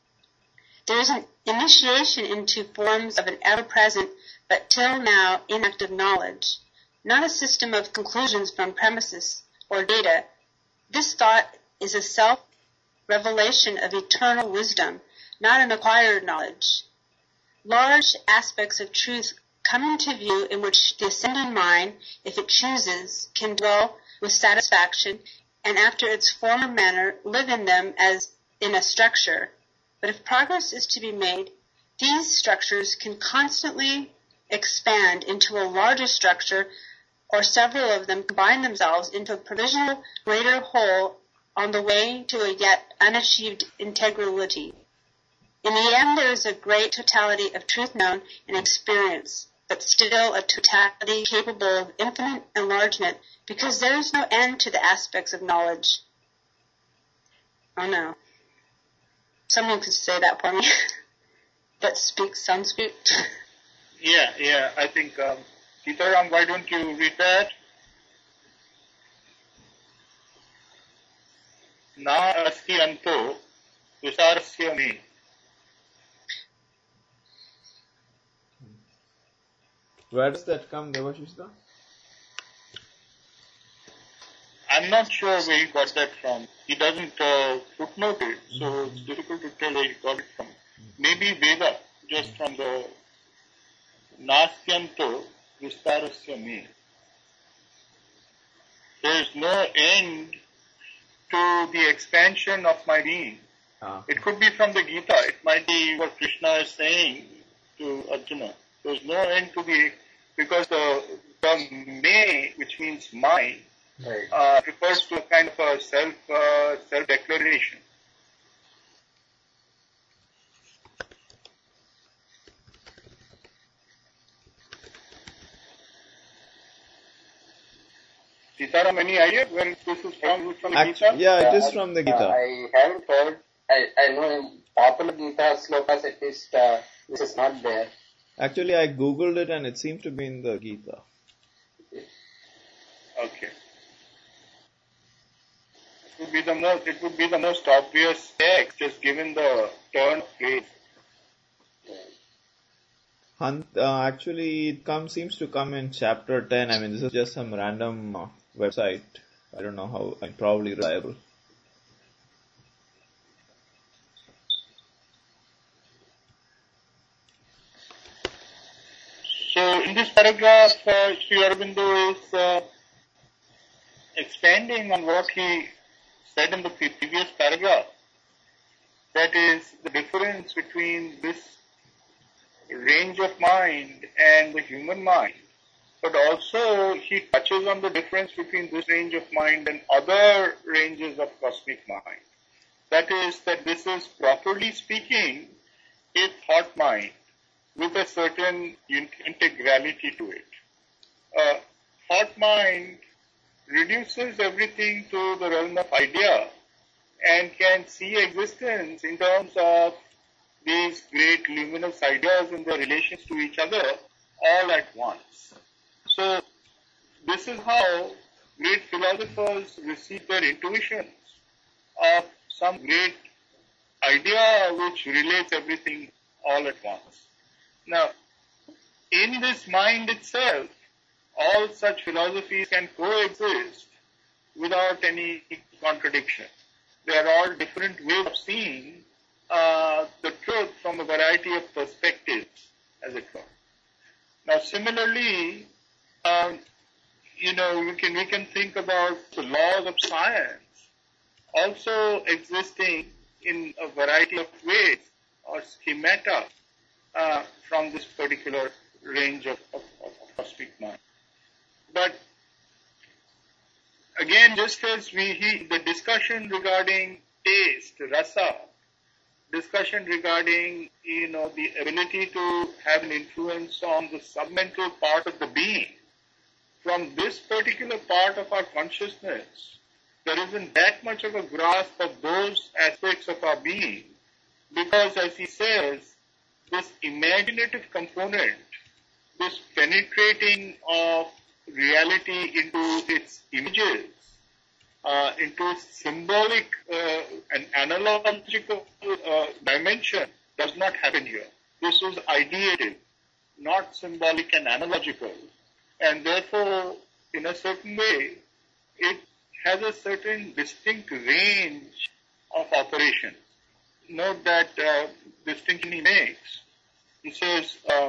There is an initiation into forms of an ever-present but till now inactive knowledge, not a system of conclusions from premises or data. This thought is a self-revelation of eternal wisdom, not an acquired knowledge. Large aspects of truth come into view in which the ascending mind, if it chooses, can dwell with satisfaction and after its former manner live in them as in a structure. But if progress is to be made, these structures can constantly expand into a larger structure, or several of them combine themselves into a provisional greater whole on the way to a yet unachieved integrality. In the end, there is a great totality of truth known and experience, but still a totality capable of infinite enlargement, because there is no end to the aspects of knowledge. Oh no. Someone could say that for me. That speaks Sanskrit. Yeah, yeah, I think, um, Sitaram, why don't you read that? Na asti anto visarasya me. Where does that come, Devashishta? I'm not sure where he got that from. He doesn't uh, footnote it, so it's difficult to tell where he got it from. Maybe Veda, just from the Nastyanto Vistarasya me. There is no end to the expansion of my being. Ah. It could be from the Gita. It might be what Krishna is saying to Arjuna. There is no end to the, because the term me, which means my, Right. uh, refers to a kind of a self, uh, self-declaration. Sitaram, any idea where this is from? From the Act- Gita? yeah, it is from the Uh, Gita. I haven't heard. I, I know in popular Gita slokas at least uh, this is not there. Actually, I googled it and it seems to be in the Gita. Okay. It would be the most. It would be the most obvious text, just given the turn of phrase. Hunt, uh, actually, it comes seems to come in chapter ten. I mean, this is just some random uh, website. I don't know how. I'm probably reliable. So, in this paragraph, uh, Sri Aurobindo is uh, expanding on what he said in the previous paragraph. That is, the difference between this range of mind and the human mind. But also, he touches on the difference between this range of mind and other ranges of cosmic mind. That is, that this is, properly speaking, a thought mind with a certain integrality to it. Uh, thought mind reduces everything to the realm of idea and can see existence in terms of these great luminous ideas and their relations to each other all at once. So, this is how great philosophers receive their intuitions of some great idea which relates everything all at once. Now, in this mind itself, all such philosophies can coexist without any contradiction. They are all different ways of seeing uh, the truth from a variety of perspectives, as it were. Now, similarly, um, you know, we can we can think about the laws of science also existing in a variety of ways or schemata uh, from this particular range of, of, of cosmic mind. But again, just as we he, the discussion regarding taste, rasa, discussion regarding, you know, the ability to have an influence on the submental part of the being, from this particular part of our consciousness, there isn't that much of a grasp of those aspects of our being, because as he says, this imaginative component, this penetrating of reality into its images, uh, into its symbolic uh, and analogical uh, dimension does not happen here. This is ideative, not symbolic and analogical. And therefore, in a certain way, it has a certain distinct range of operation. Note that uh, distinction he makes. He says, uh,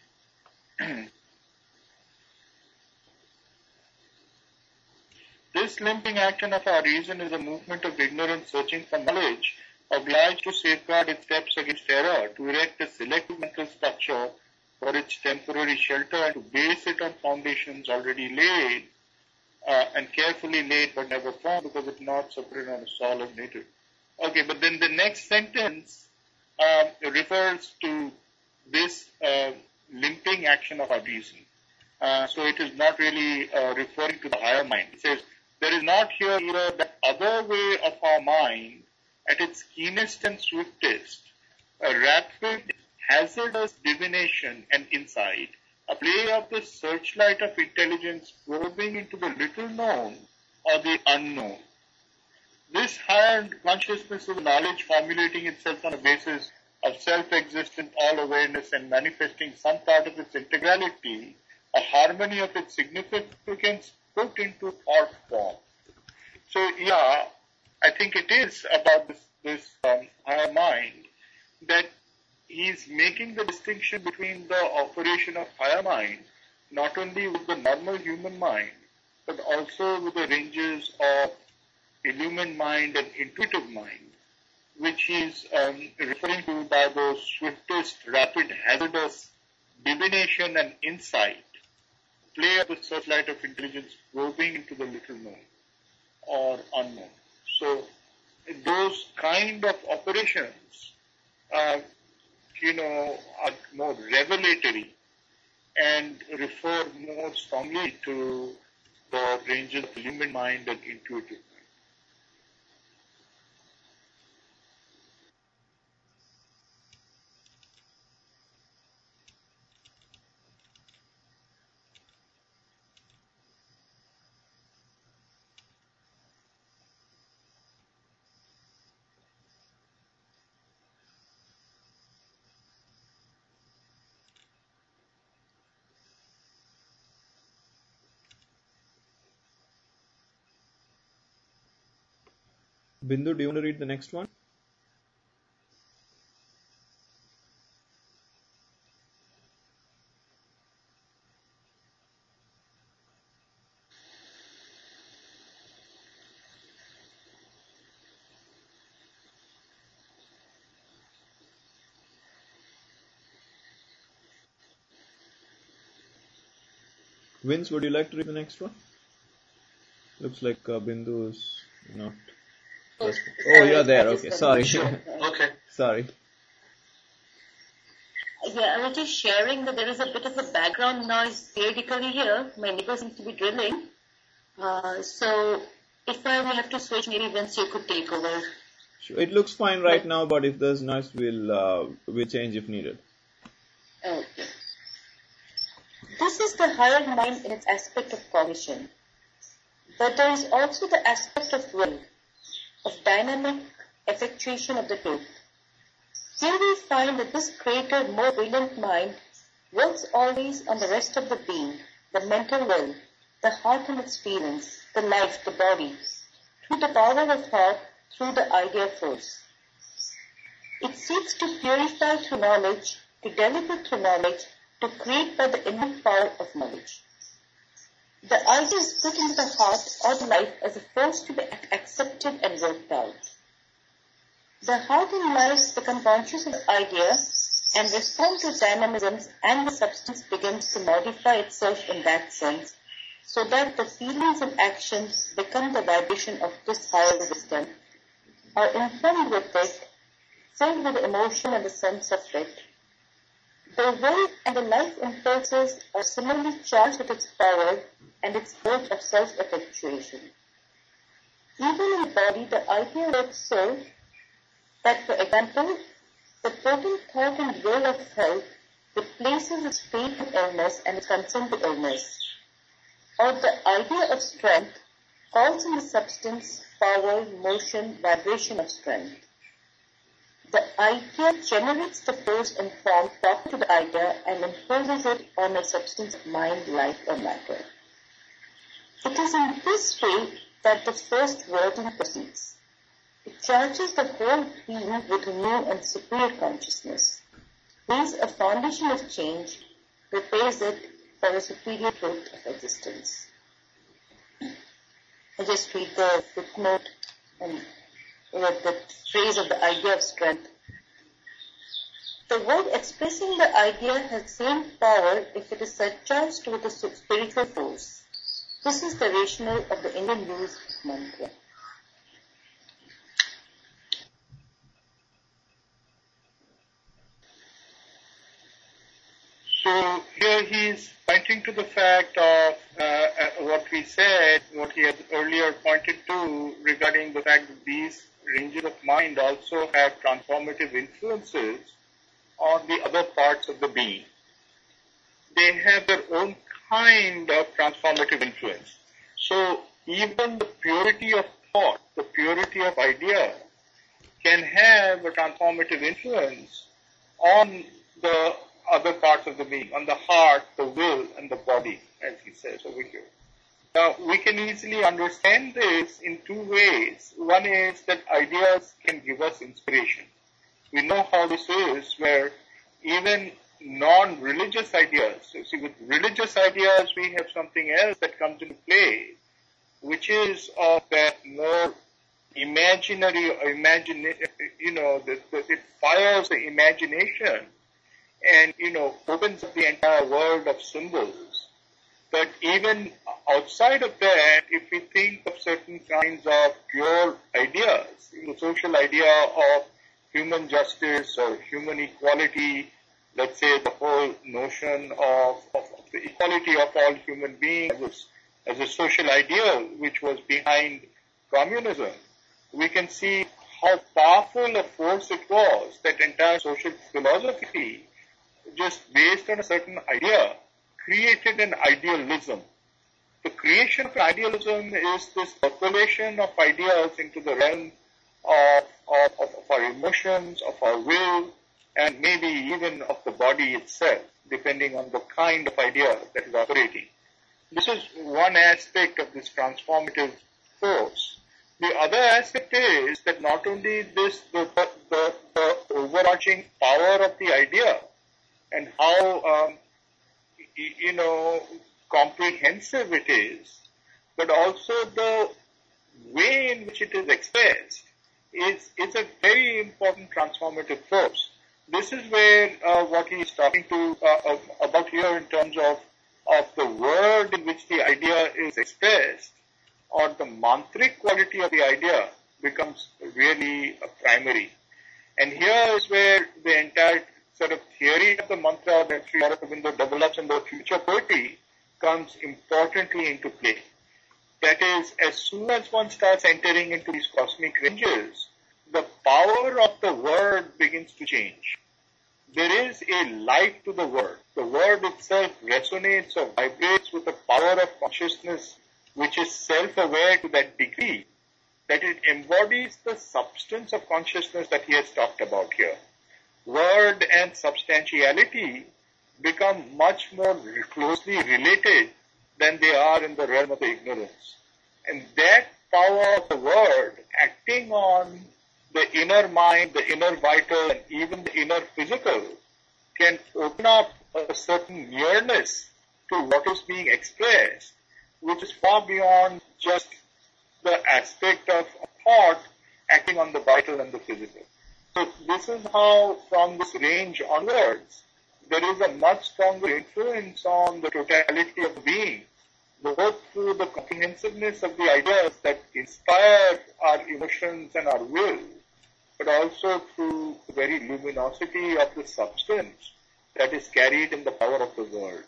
this limping action of our reason is a movement of ignorance searching for knowledge, obliged to safeguard its steps against error, to erect a selective mental structure for its temporary shelter, and to base it on foundations already laid, uh, and carefully laid but never formed, because it's not supported on a solid nature. Okay, but then the next sentence um, refers to this uh, limping action of our reason. Uh, so it is not really uh, referring to the higher mind. It says, there is not here either that other way of our mind at its keenest and swiftest, a rapid, hazardous divination and insight, a play of the searchlight of intelligence probing into the little known or the unknown. This higher consciousness of knowledge formulating itself on a basis of self-existent all-awareness and manifesting some part of its integrality, a harmony of its significance put into thought form. So, yeah, I think it is about this, this um, higher mind that he's making the distinction between the operation of higher mind, not only with the normal human mind, but also with the ranges of illumined mind and intuitive mind, which he's um, referring to by those swiftest, rapid, hazardous divination and insight, play of the searchlight of intelligence probing into the little known or unknown. So those kind of operations, uh, you know, are more revelatory and refer more strongly to the ranges of illumined mind and intuitive mind. Bindu, do you want to read the next one? Vince, would you like to read the next one? Looks like uh, Bindu is not. Oh, you're there. Okay, sorry. Okay. Sorry. Yeah, I was just sharing that there is a bit of a background noise periodically here. My neighbor seems to be drilling. Uh, so if I will have to switch, maybe Vince, you could take over. Sure. It looks fine right now, but if there's noise, we'll uh, we'll change if needed. Okay. This is the higher mind in its aspect of cognition. But there is also the aspect of will, of dynamic effectuation of the truth. Here we find that this greater, more brilliant mind works always on the rest of the being, the mental will, the heart and its feelings, the life, the body, through the power of thought, through the idea force. It seeks to purify through knowledge, to deliberate through knowledge, to create by the innate power of knowledge. The idea is put into the heart or the life as a force to be accepted and worked out. The heart and life become conscious of the idea and respond to its dynamisms, and the substance begins to modify itself in that sense, so that the feelings and actions become the vibration of this higher wisdom, are informed with it, filled with the emotion and the sense of it. The will and the life impulses are similarly charged with its power and its mode of self-effectuation. Even in the body, the idea works so that, for example, the potent thought and will of health replaces its faith in illness and its consent to illness. Or the idea of strength calls in the substance, power, motion, vibration of strength. The idea generates the force and form proper to the idea and imposes it on a substance of mind, life, or matter. It is in this way that the first wording proceeds. It charges the whole being with a new and superior consciousness, lays a foundation of change, prepares it for a superior truth of existence. I just read the footnote and with the phrase of the idea of strength. The word expressing the idea has the same power if it is surcharged with a spiritual force. This is the rationale of the Indian use of mantra. So here he is pointing to the fact of uh, what we said, what he had earlier pointed to regarding the fact that these ranges of mind also have transformative influences on the other parts of the being. They have their own kind of transformative influence. So even the purity of thought, the purity of idea, can have a transformative influence on the other parts of the being, on the heart, the will, and the body, as he says over here. Now, we can easily understand this in two ways. One is that ideas can give us inspiration. We know how this is, where even non-religious ideas, so see, with religious ideas, we have something else that comes into play, which is of that more imaginary, imagine, you know, the, the, it fires the imagination and, you know, opens up the entire world of symbols. But even outside of that, if we think of certain kinds of pure ideas, the social idea of human justice or human equality, let's say the whole notion of, of, of the equality of all human beings as a, as a social ideal which was behind communism, we can see how powerful a force it was, that entire social philosophy, just based on a certain idea, created an idealism. The creation of idealism is this percolation of ideas into the realm of, of, of our emotions, of our will, and maybe even of the body itself, depending on the kind of idea that is operating. This is one aspect of this transformative force. The other aspect is that not only this, the, the, the, the overarching power of the idea and how, um, you know, comprehensive it is, but also the way in which it is expressed is, is a very important transformative force. This is where uh, what he is talking to uh, about here in terms of, of the word in which the idea is expressed, or the mantric quality of the idea becomes really a primary. And here is where the entire sort of theory of the mantra that Sri Aurobindo develops in the future poetry comes importantly into play. That is, as soon as one starts entering into these cosmic ranges, the power of the word begins to change. There is a life to the word. The word itself resonates or vibrates with the power of consciousness which is self-aware to that degree that it embodies the substance of consciousness that he has talked about here. Word and substantiality become much more closely related than they are in the realm of the ignorance. And that power of the word acting on the inner mind, the inner vital, and even the inner physical can open up a certain nearness to what is being expressed, which is far beyond just the aspect of thought acting on the vital and the physical. So this is how, from this range onwards, there is a much stronger influence on the totality of being, both through the comprehensiveness of the ideas that inspire our emotions and our will, but also through the very luminosity of the substance that is carried in the power of the word.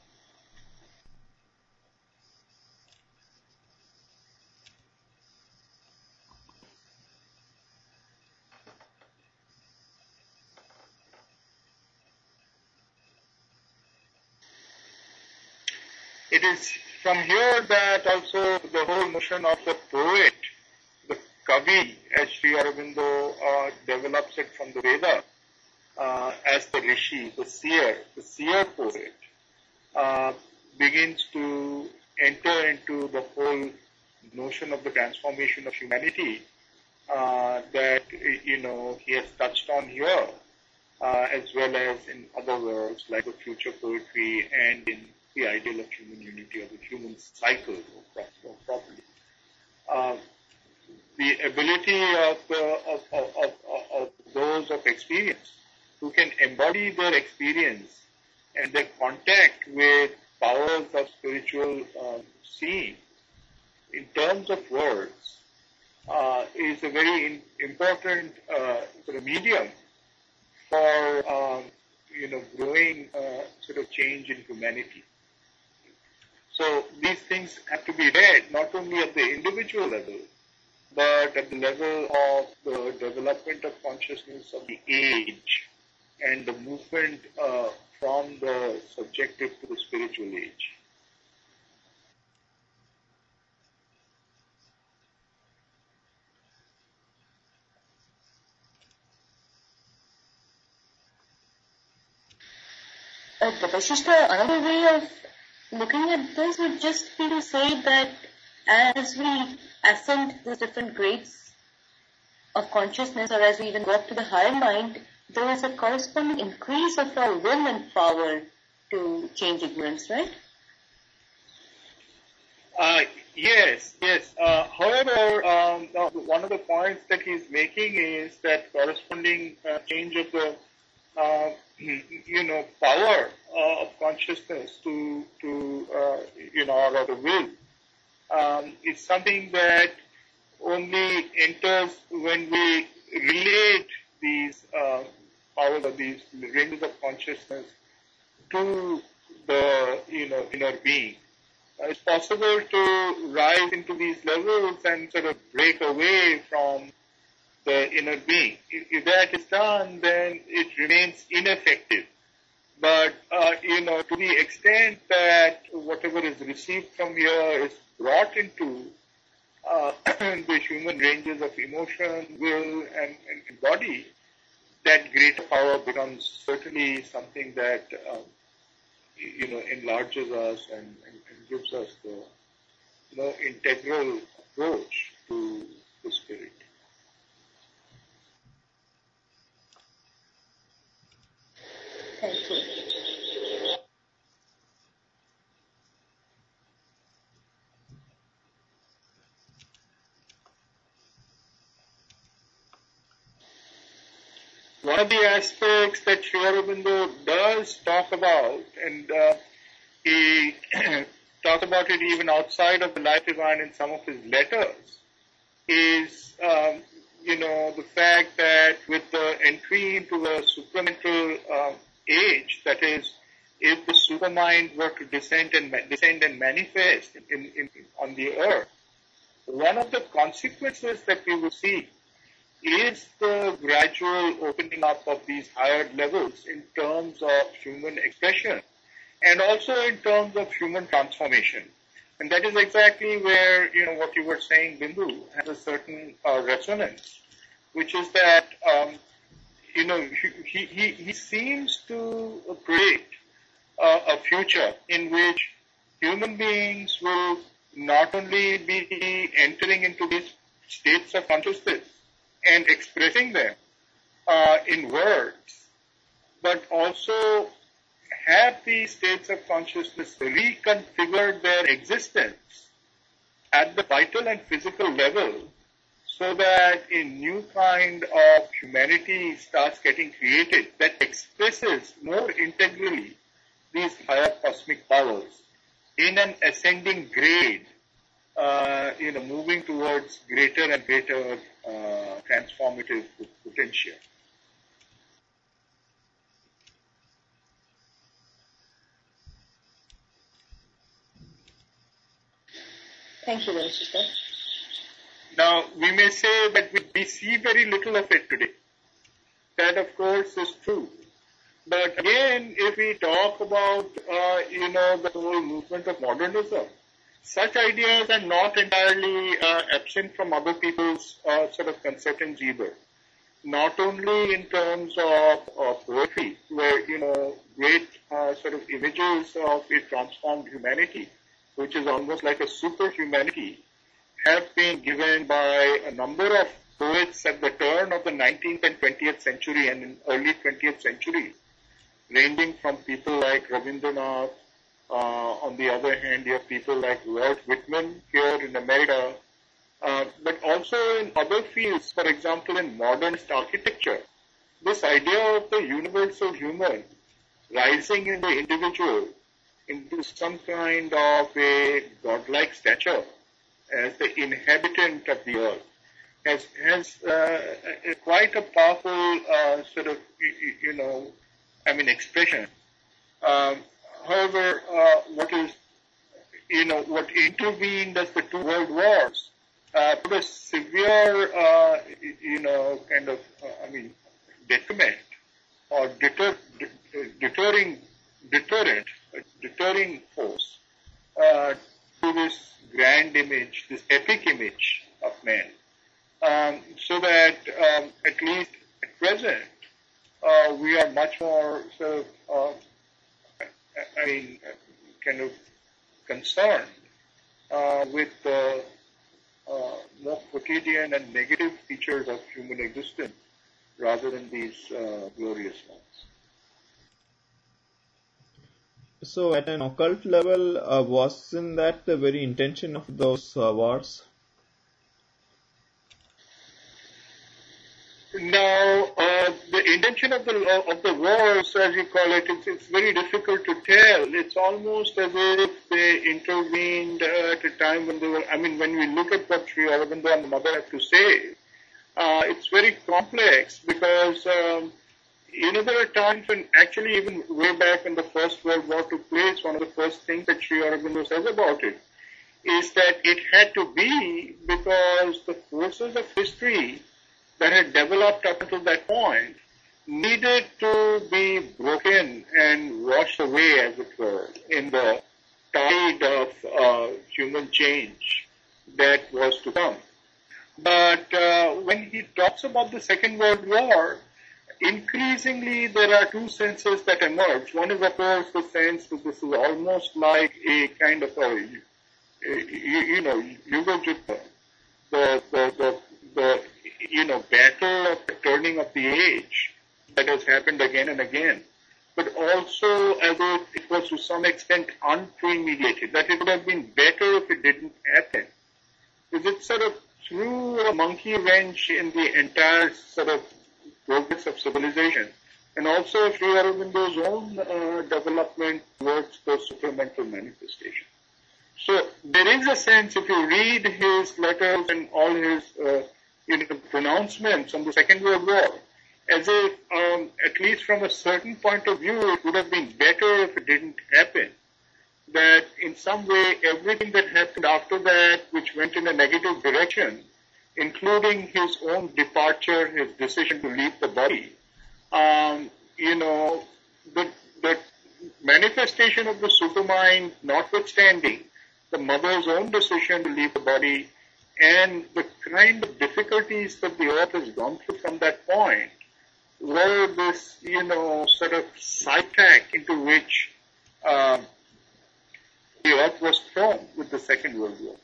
It is from here that also the whole notion of the poet, the Kavi, as Sri Aurobindo uh, develops it from the Veda, uh, as the Rishi, the seer, the seer poet, uh, begins to enter into the whole notion of the transformation of humanity uh, that, you know, he has touched on here, uh, as well as in other works like the future poetry and in the ideal of human unity or the human cycle more properly. Uh, the ability of, uh, of, of, of, of those of experience who can embody their experience and their contact with powers of spiritual uh, seeing in terms of words uh, is a very in, important uh, sort of medium for um, you know growing uh, sort of change in humanity. So these things have to be read not only at the individual level, but at the level of the development of consciousness of the age and the movement uh, from the subjective to the spiritual age. Uh, but Vasishtha, another way of looking at this would just be to say that as we ascend those different grades of consciousness, or as we even go up to the higher mind, there is a corresponding increase of our will and power to change ignorance, right? Uh, yes, yes. Uh, however, um, uh, one of the points that he's making is that corresponding uh, change of the uh, you know, power uh, of consciousness to, to uh, you know, or the will, um, is something that only enters when we relate these uh, powers or these ranges of consciousness to the, you know, inner being. Uh, it's possible to rise into these levels and sort of break away from the inner being. If, if that is done, then it remains ineffective. But, uh, you know, to the extent that whatever is received from here is brought into uh, the human ranges of emotion, will, and, and body, that greater power becomes certainly something that, um, you know, enlarges us and, and, and gives us the, you know, integral approach to the spirit. Thank you. One of the aspects that Sri Aurobindo does talk about, and uh, he talks about it even outside of the Life Divine in some of his letters, is, um, you know, the fact that with the entry into the supramental uh, age, that is, if the supermind were to descend and descend and manifest in, in, on the earth, one of the consequences that we will see is the gradual opening up of these higher levels in terms of human expression and also in terms of human transformation. And that is exactly where, you know, what you were saying, Bindu, has a certain uh, resonance, which is that, um, you know, he, he, he seems to predict uh, a future in which human beings will not only be entering into these states of consciousness and expressing them uh, in words, but also have these states of consciousness reconfigure their existence at the vital and physical level, so that a new kind of humanity starts getting created that expresses more integrally these higher cosmic powers in an ascending grade, uh, you know, moving towards greater and greater uh, transformative potential. Thank you, Rajishta. Now, we may say that we, we see very little of it today. That, of course, is true. But again, if we talk about, uh, you know, the whole movement of modernism, such ideas are not entirely uh, absent from other people's uh, sort of conceptions either. Not only in terms of, of poetry, where, you know, great uh, sort of images of a transformed humanity, which is almost like a superhumanity, have been given by a number of poets at the turn of the nineteenth and twentieth century and in early twentieth century, ranging from people like Rabindranath. Uh, on the other hand, you have people like Walt Whitman here in America, uh, but also in other fields, for example, in modernist architecture. This idea of the universal human rising in the individual into some kind of a godlike stature as the inhabitant of the earth has has uh, a, quite a powerful uh, sort of, you know, I mean, expression. Um, however, uh, what is, you know, what intervened as the two world wars uh, put a severe, uh, you know, kind of, uh, I mean, detriment or deter, deterring, deterrent, deterring force uh, to this grand image, this epic image of man. Um, so that um, at least at present, uh, we are much more sort of, uh, I mean, kind of concerned uh, with the uh, more quotidian and negative features of human existence rather than these uh, glorious ones. So at an occult level, uh, wasn't that the very intention of those uh, wars? Now, uh, the intention of the of the wars, as you call it, it's, it's very difficult to tell. It's almost as if they intervened uh, at a time when they were, I mean, when we look at what Sri Aurobindo and the mother have to say, uh, it's very complex because, um, you know, there are times when actually even way back when the First World War took place, one of the first things that Sri Aurobindo says about it is that it had to be because the forces of history that had developed up until that point needed to be broken and washed away, as it were, in the tide of uh, human change that was to come. But uh, when he talks about the Second World War, increasingly there are two senses that emerge. One is, of course, the sense that this is almost like a kind of a, a you, you know, Yuga Jutta, the, the, the, the you know, battle of the turning of the age that has happened again and again, but also as if it was to some extent unpremeditated, that it would have been better if it didn't happen. Because it sort of threw a monkey wrench in the entire sort of progress of civilization, and also Sri Aurobindo's own uh, development towards the supramental manifestation. So there is a sense, if you read his letters and all his uh, you know, pronouncements on the Second World War, as if, um, at least from a certain point of view, it would have been better if it didn't happen. That in some way, everything that happened after that, which went in a negative direction, including his own departure, his decision to leave the body, um, you know, the, the manifestation of the supermind notwithstanding, the mother's own decision to leave the body, and the kind of difficulties that the earth has gone through from that point were this, you know, sort of side track into which, um, the earth was thrown with the Second World War.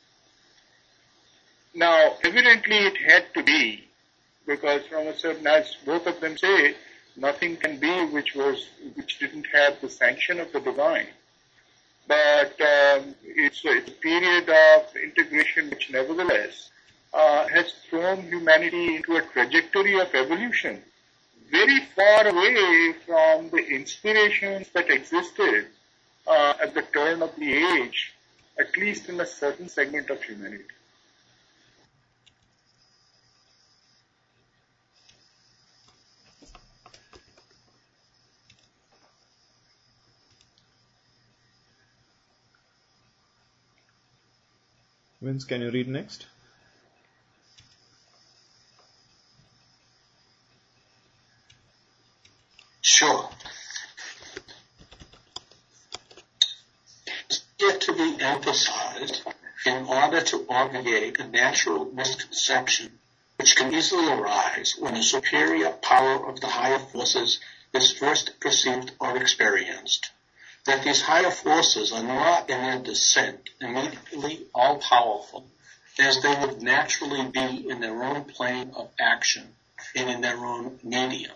Now, evidently it had to be, because from a certain, as both of them say, nothing can be which was, which didn't have the sanction of the divine. But um, it's, a, it's a period of integration which nevertheless uh, has thrown humanity into a trajectory of evolution very far away from the inspirations that existed uh, at the turn of the age, at least in a certain segment of humanity. Vince, can you read next? Sure. It's yet to be emphasized in order to obviate a natural misconception which can easily arise when the superior power of the higher forces is first perceived or experienced, that these higher forces are not in their descent immediately all-powerful, as they would naturally be in their own plane of action and in their own medium.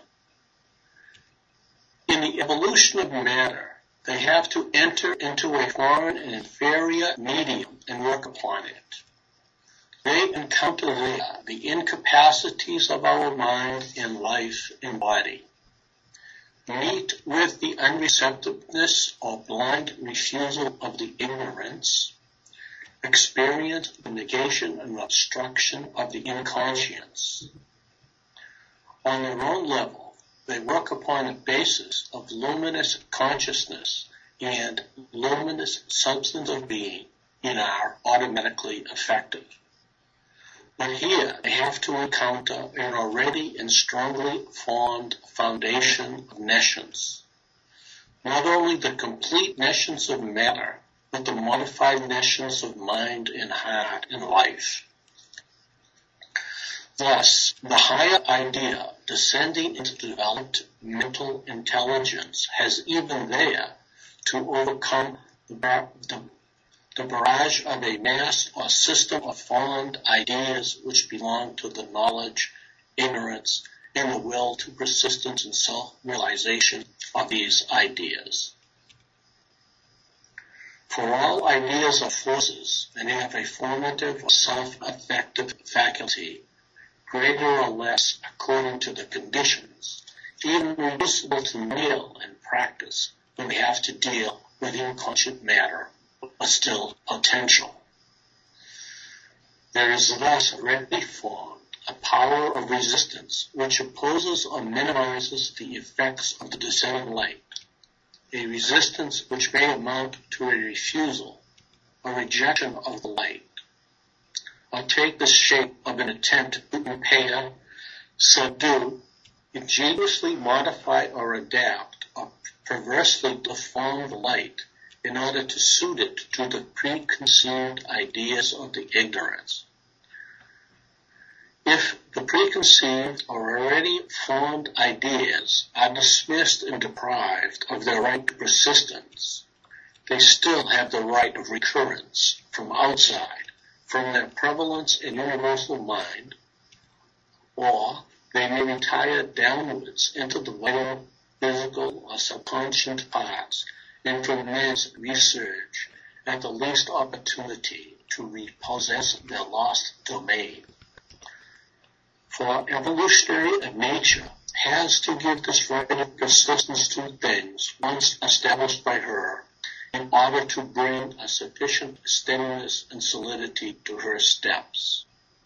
In the evolution of matter, they have to enter into a foreign and inferior medium and work upon it. They encounter there the incapacities of our mind and life and body, meet with the unreceptiveness or blind refusal of the ignorance, experience the negation and obstruction of the inconscience. On their own level, they work upon a basis of luminous consciousness and luminous substance of being and are automatically effective. But here they have to encounter an already and strongly formed foundation of nescience. Not only the complete nescience of matter, but the modified nescience of mind and heart and life. Thus, the higher idea descending into developed mental intelligence has even there to overcome the, bar- the, the barrage of a mass or system of formed ideas which belong to the knowledge, ignorance, and the will to persistence and self-realization of these ideas. For all ideas are forces and have a formative or self-effective faculty, greater or less according to the conditions, even reducible to nil in practice when we have to deal with inconscient matter, but still potential. There is thus ready formed a power of resistance which opposes or minimizes the effects of the descending light, a resistance which may amount to a refusal or rejection of the light, or take the shape of an attempt to impair, subdue, ingeniously modify or adapt, or perversely deform the light in order to suit it to the preconceived ideas of the ignorance. If the preconceived or already formed ideas are dismissed and deprived of their right to persistence, they still have the right of recurrence from outside, from their prevalence in universal mind, or they may retire downwards into the vital, physical, or subconscious parts, and from thence resurge at the least opportunity to repossess their lost domain. For evolutionary nature has to give this right of persistence to things once established by her, in order to bring a sufficient steadiness and solidity to her steps.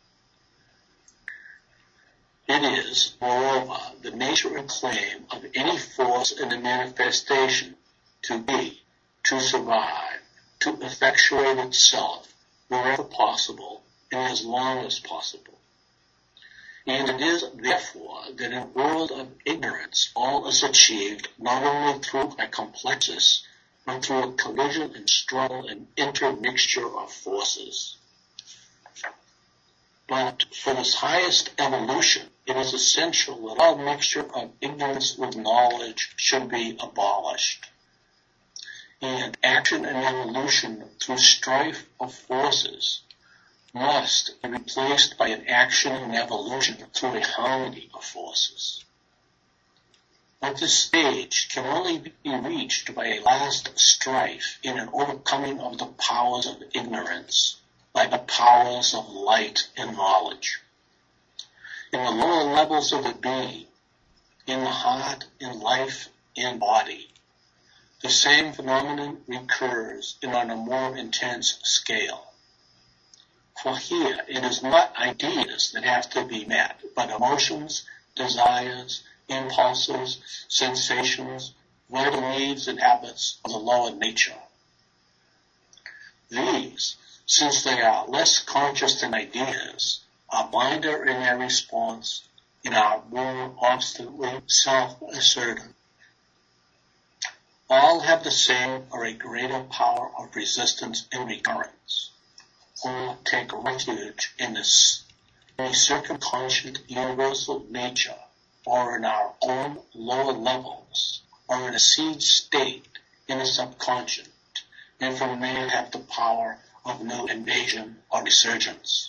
It is, moreover, the nature and claim of any force in the manifestation to be, to survive, to effectuate itself wherever possible and as long as possible. And it is, therefore, that in a world of ignorance all is achieved not only through a complexus, but through a collision and struggle and intermixture of forces. But for this highest evolution, it is essential that all mixture of ignorance with knowledge should be abolished. and action and evolution through strife of forces must be replaced by an action and evolution through a harmony of forces. But this stage can only be reached by a last strife in an overcoming of the powers of ignorance by the powers of light and knowledge. In the lower levels of the being, in the heart, in life, and body, the same phenomenon recurs on a more intense scale. For here, it is not ideas that have to be met, but emotions, desires, impulses, sensations, vital needs and habits of the lower nature. These, since they are less conscious than ideas, are blinder in their response and are more obstinately self-assertive. All have the same or a greater power of resistance and recurrence. All take refuge in this in a circumconscient universal nature, or in our own lower levels, or in a seed state in the subconscious, and from there have the power of new invasion or resurgence.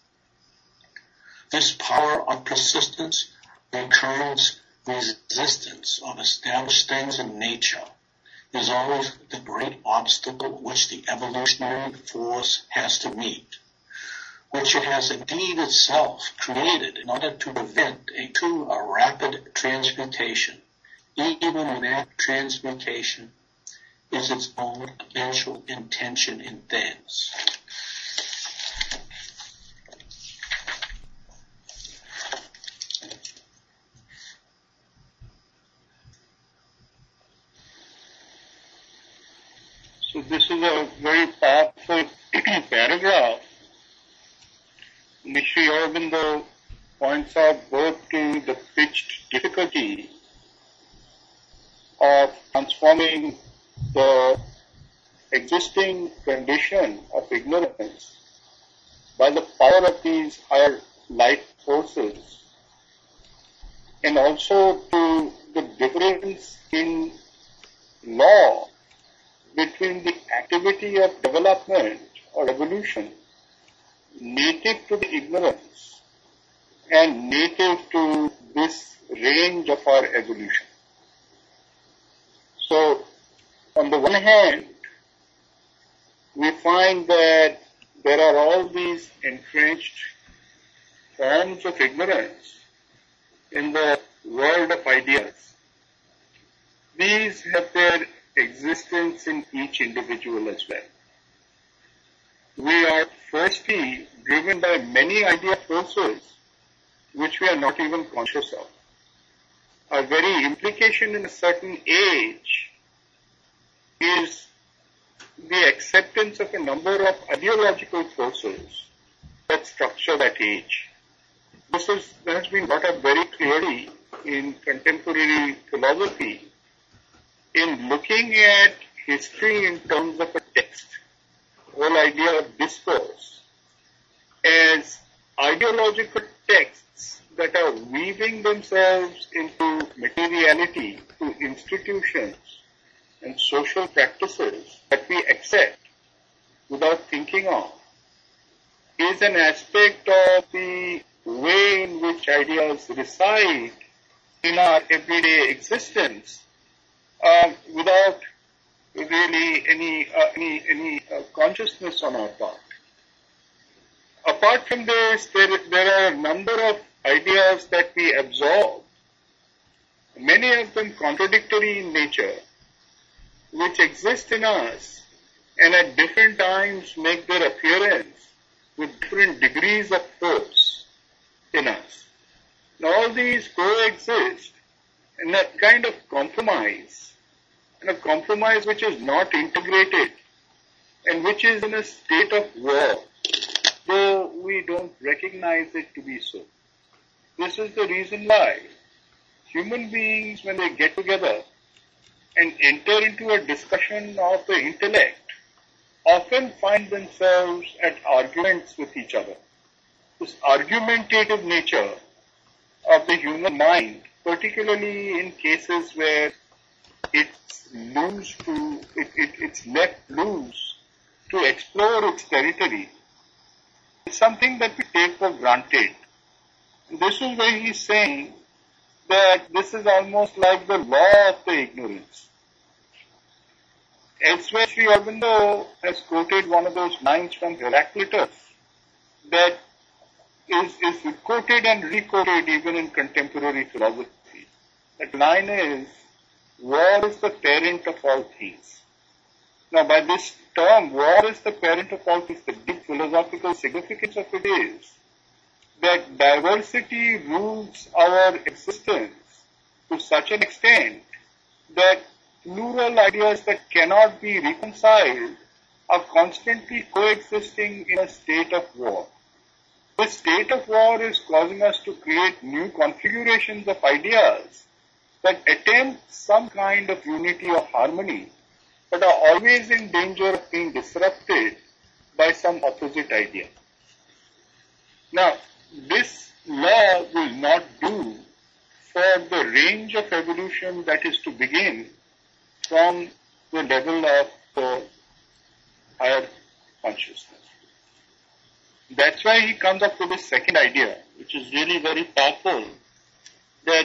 This power of persistence, recurrence, resistance of established things in nature is always the great obstacle which the evolutionary force has to meet, which it has indeed itself created in order to prevent a too a rapid transmutation, even when that transmutation is its own eventual intention in things. So this is a very powerful paragraph. Sri Aurobindo points out both to the pitched difficulty of transforming the existing condition of ignorance by the power of these higher light forces, and also to the difference in law between the activity of development or evolution native to the ignorance and native to this range of our evolution. So, on the one hand, we find that there are all these entrenched forms of ignorance in the world of ideas. These have their existence in each individual as well. We are firstly driven by many idea forces which we are not even conscious of. Our very implication in a certain age is the acceptance of a number of ideological forces that structure that age. This is, has been brought up very clearly in contemporary philosophy in looking at history in terms of a text, the whole idea of discourse, as ideological texts that are weaving themselves into materiality, to institutions and social practices that we accept without thinking of, is an aspect of the way in which ideas reside in our everyday existence, Uh, without really any uh, any any uh, consciousness on our part. Apart from this, there there are a number of ideas that we absorb, many of them contradictory in nature, which exist in us and at different times make their appearance with different degrees of force in us. Now all these coexist in a kind of compromise, and a compromise which is not integrated and which is in a state of war, though we don't recognize it to be so. This is the reason why human beings, when they get together and enter into a discussion of the intellect, often find themselves at arguments with each other. This argumentative nature of the human mind, particularly in cases where it's loose to, it, it, it's left loose to explore its territory. It's something that we take for granted. This is where he's saying that this is almost like the law of the ignorance. Elsewhere, Sri Aurobindo has quoted one of those lines from Heraclitus that is, is quoted and re-quoted even in contemporary philosophy. That line is, war is the parent of all things. Now, by this term, war is the parent of all things, the deep philosophical significance of it is that diversity rules our existence to such an extent that plural ideas that cannot be reconciled are constantly coexisting in a state of war. This state of war is causing us to create new configurations of ideas that attempt some kind of unity or harmony, but are always in danger of being disrupted by some opposite idea. Now, this law will not do for the range of evolution that is to begin from the level of the higher consciousness. That's why he comes up with this second idea, which is really very powerful, that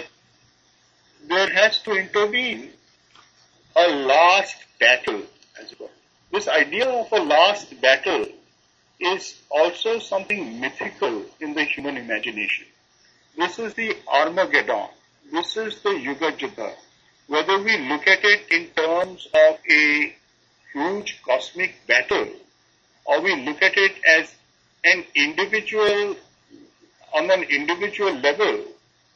there has to intervene a last battle as well. This idea of a last battle is also something mythical in the human imagination. This is the Armageddon. This is the Yuga Yuddha. Whether we look at it in terms of a huge cosmic battle, or we look at it as an individual, on an individual level,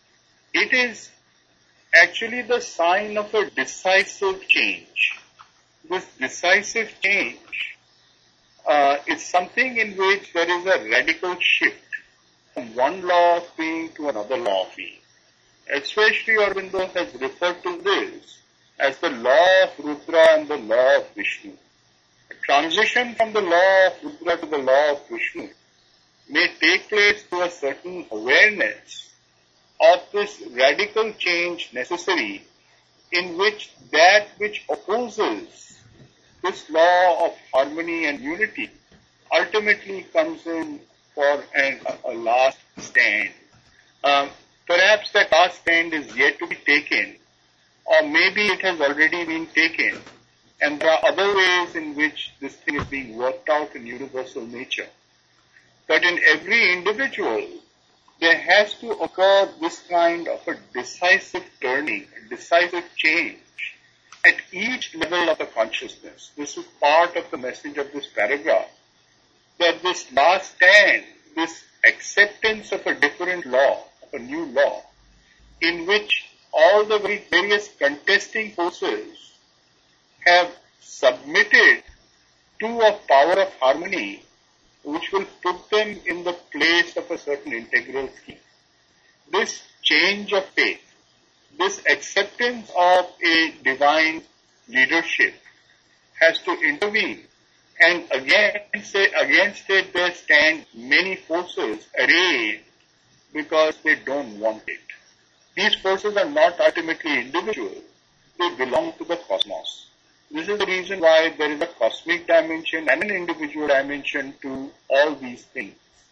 it is actually the sign of a decisive change. This decisive change uh, is something in which there is a radical shift from one law of being to another law of being. Elsewhere, Sri Aurobindo has referred to this as the law of Rudra and the law of Vishnu. A transition from the law of Rudra to the law of Vishnu may take place through a certain awareness of this radical change necessary, in which that which opposes this law of harmony and unity ultimately comes in for an, a, a last stand. Um, perhaps that last stand is yet to be taken, or maybe it has already been taken, and there are other ways in which this thing is being worked out in universal nature. But in every individual, there has to occur this kind of a decisive turning, a decisive change at each level of the consciousness. This is part of the message of this paragraph, that this last stand, this acceptance of a different law, of a new law, in which all the various contesting forces have submitted to a power of harmony, which will put them in the place of a certain integral scheme. This change of faith, this acceptance of a divine leadership has to intervene, and against it, against it there stand many forces arrayed because they don't want it. These forces are not ultimately individual, they belong to the cosmos. This is the reason why there is a cosmic dimension and an individual dimension to all these things.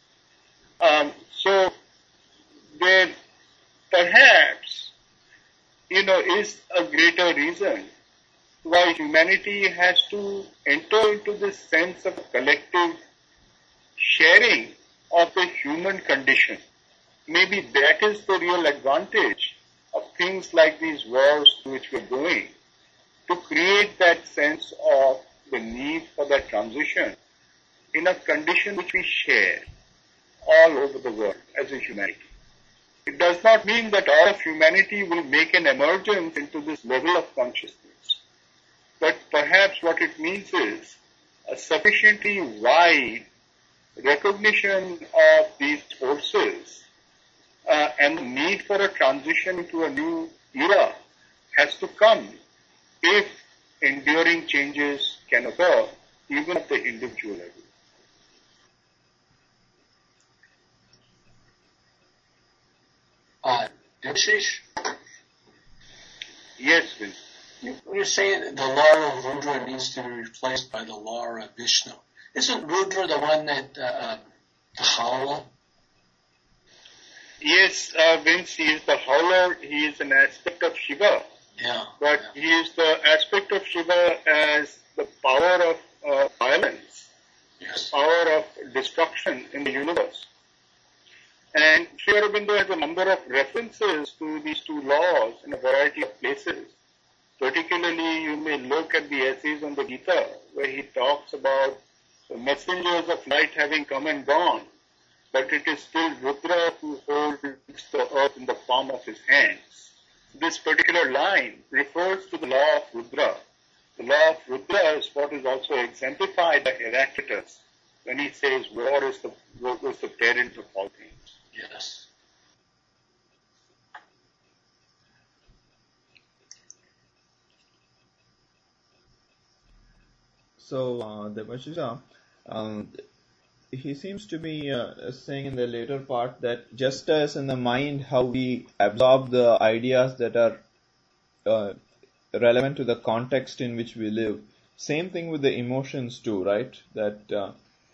Um, so there perhaps, you know, is a greater reason why humanity has to enter into this sense of collective sharing of the human condition. Maybe that is the real advantage of things like these wars to which we're going, to create that sense of the need for that transition in a condition which we share all over the world as a humanity. It does not mean that all of humanity will make an emergence into this level of consciousness, but perhaps what it means is a sufficiently wide recognition of these forces uh, and the need for a transition into a new era has to come if enduring changes can occur, even at the individual level. Uh, Debashish? Yes, Vince. You're saying the law of Rudra needs to be replaced by the law of Vishnu. Isn't Rudra the one that, uh, the howler? Yes, uh, Vince, he is the howler, he is an aspect of Shiva. Yeah. But yeah. he is the aspect of Shiva as the power of uh, violence, yes. power of destruction in the universe. And Sri Aurobindo has a number of references to these two laws in a variety of places. Particularly, you may look at the essays on the Gita, where he talks about the messengers of light having come and gone, but it is still Rudra who holds the earth in the palm of his hands. This particular line refers to the law of Rudra. The law of Rudra is what is also exemplified by Heraclitus when he says war is the, war is the parent of all things. Yes. So, uh, Debashisa, um, he seems to be uh, saying in the later part that just as in the mind how we absorb the ideas that are uh, relevant to the context in which we live, same thing with the emotions too, right? That uh,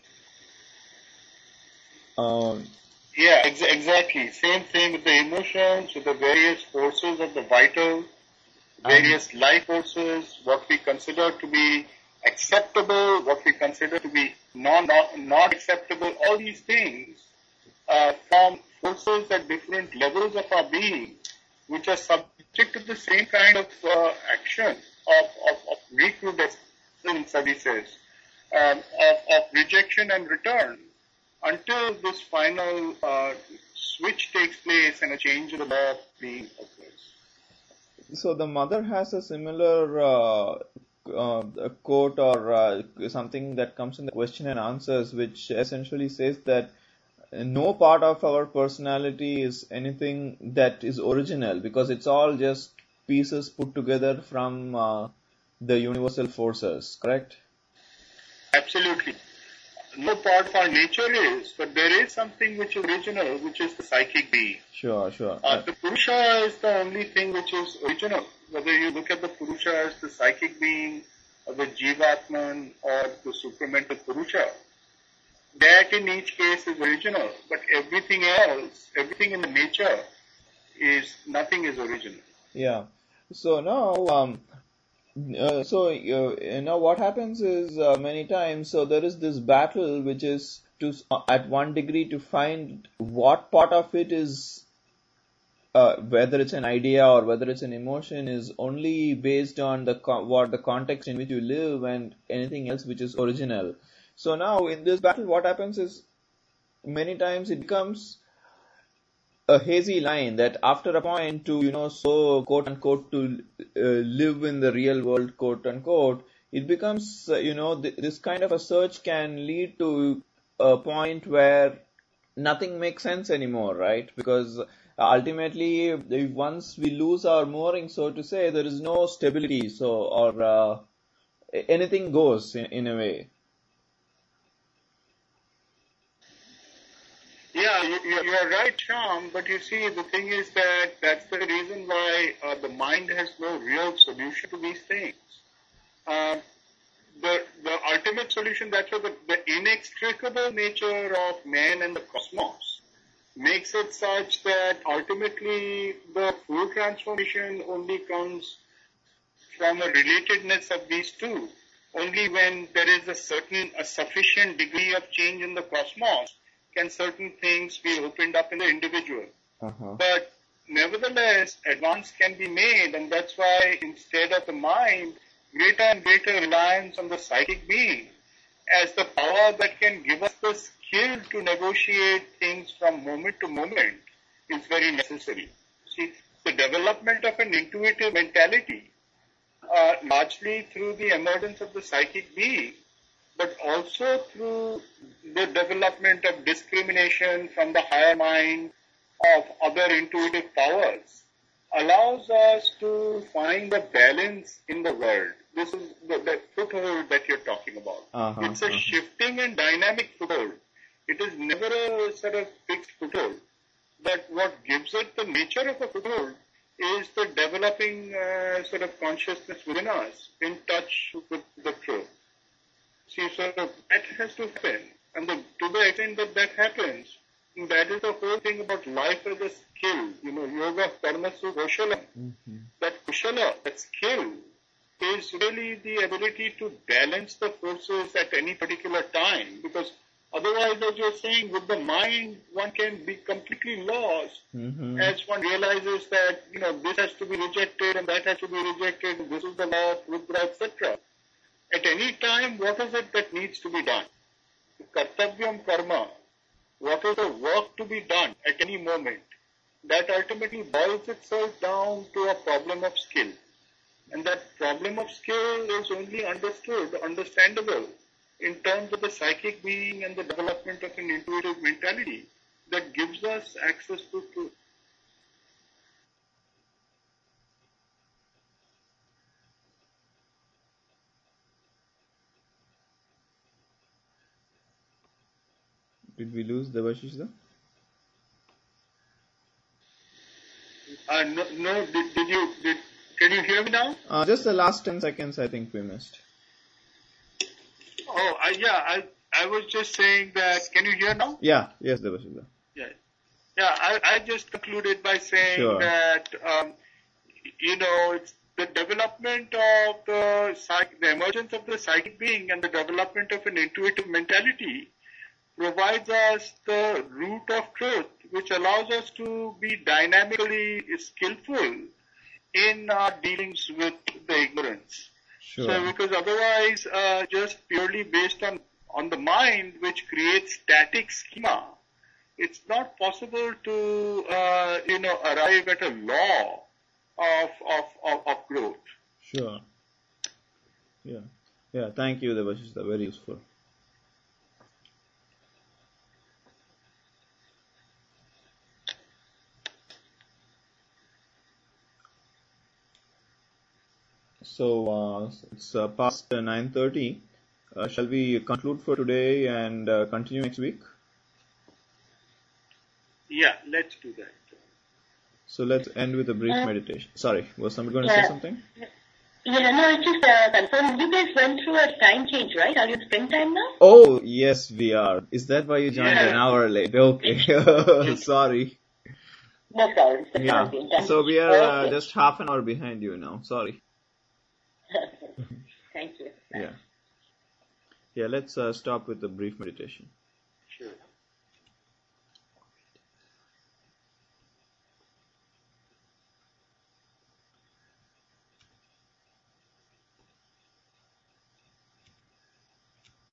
uh, yeah, ex- exactly. Same thing with the emotions, with the various forces of the vital, various life forces, what we consider to be acceptable, what we consider to be non, not, not acceptable, all these things uh, form forces at different levels of our being, which are subject to the same kind of uh, action of, of, of recrudescence services, um, of, of rejection and return, until this final uh, switch takes place and a change in the law of being occurs. So the mother has a similar uh, uh, quote or uh, something that comes in the question and answers, which essentially says that no part of our personality is anything that is original, because it's all just pieces put together from uh, the universal forces, correct? Absolutely. No part of our nature is, but there is something which is original, which is the psychic being. Sure, sure. Uh, the Purusha is the only thing which is original. Whether you look at the Purusha as the psychic being, or the Jivatman, or the supramental Purusha, that in each case is original. But everything else, everything in the nature, is nothing is original. Yeah. So now, um, uh, so uh, now what happens is uh, many times, so there is this battle which is to uh, at one degree to find what part of it is, uh, whether it's an idea or whether it's an emotion, is only based on the co- what the context in which you live, and anything else which is original. So now in this battle, what happens is many times it becomes a hazy line that after a point to, you know, so quote unquote to uh, live in the real world, quote unquote, it becomes, uh, you know, th- this kind of a search can lead to a point where nothing makes sense anymore, right? Because ultimately, if once we lose our mooring, so to say, there is no stability, so, or uh, anything goes in, in a way. Yeah, you, you are right, Shyam, but you see, the thing is that that's the reason why uh, the mind has no real solution to these things. Uh, the, the ultimate solution, that's why the, the inextricable nature of man and the cosmos makes it such that ultimately the full transformation only comes from a relatedness of these two. Only when there is a certain, a sufficient degree of change in the cosmos can certain things be opened up in the individual. Uh-huh. But nevertheless, advance can be made, and that's why instead of the mind, greater and greater reliance on the psychic being as the power that can give us the skill to negotiate things from moment to moment is very necessary. See, the development of an intuitive mentality, uh, largely through the emergence of the psychic being, but also through the development of discrimination from the higher mind of other intuitive powers, allows us to find a balance in the world. This is the, the foothold that you're talking about. Uh-huh, it's a uh-huh. shifting and dynamic foothold. It is never a sort of fixed foothold. But what gives it the nature of a foothold is the developing uh, sort of consciousness within us in touch with the truth. See, sort of that has to happen. And the, to the extent that that happens, that is the whole thing about life as a skill. You know, yoga karmasu kushala. Mm-hmm. That kushala, that skill, is really the ability to balance the forces at any particular time. Because otherwise, as you're saying, with the mind, one can be completely lost mm-hmm. as one realizes that, you know, this has to be rejected and that has to be rejected, and this is the law of Rudra, et cetera. At any time, what is it that needs to be done? Kartavyam karma. What is the work to be done at any moment? That ultimately boils itself down to a problem of skill. And that problem of skill is only understood, understandable, in terms of the psychic being and the development of an intuitive mentality that gives us access to truth. Did we lose Devashish? Uh, no, no did, did you, did, can you hear me now? Uh, just the last ten seconds I think we missed. Oh, I, yeah, I, I was just saying that, can you hear now? Yeah, yes, Devashish. Yeah, yeah, I, I just concluded by saying sure. that, um, you know, it's the development of the, psych, the emergence of the psychic being and the development of an intuitive mentality provides us the root of truth, which allows us to be dynamically skillful in our dealings with the ignorance. Sure. So, because otherwise, uh, just purely based on, on the mind, which creates static schema, it's not possible to, uh, you know, arrive at a law of, of, of, of growth. Sure. Yeah. Yeah, thank you, Devashish. Very useful. So uh, it's uh, past uh, nine thirty. Uh, shall we conclude for today and uh, continue next week? Yeah, let's do that. So let's end with a brief uh, meditation. Sorry, was somebody going to yeah. say something? Yeah, no, it's just uh, confirm. You guys went through a time change, right? Are you in springtime now? Oh, yes, we are. Is that why you joined yeah. an hour late? Okay, sorry. No problem. Yeah. So we are uh, just half an hour behind you now. Sorry. Thank you. Yeah. Yeah, let's uh, stop with a brief meditation.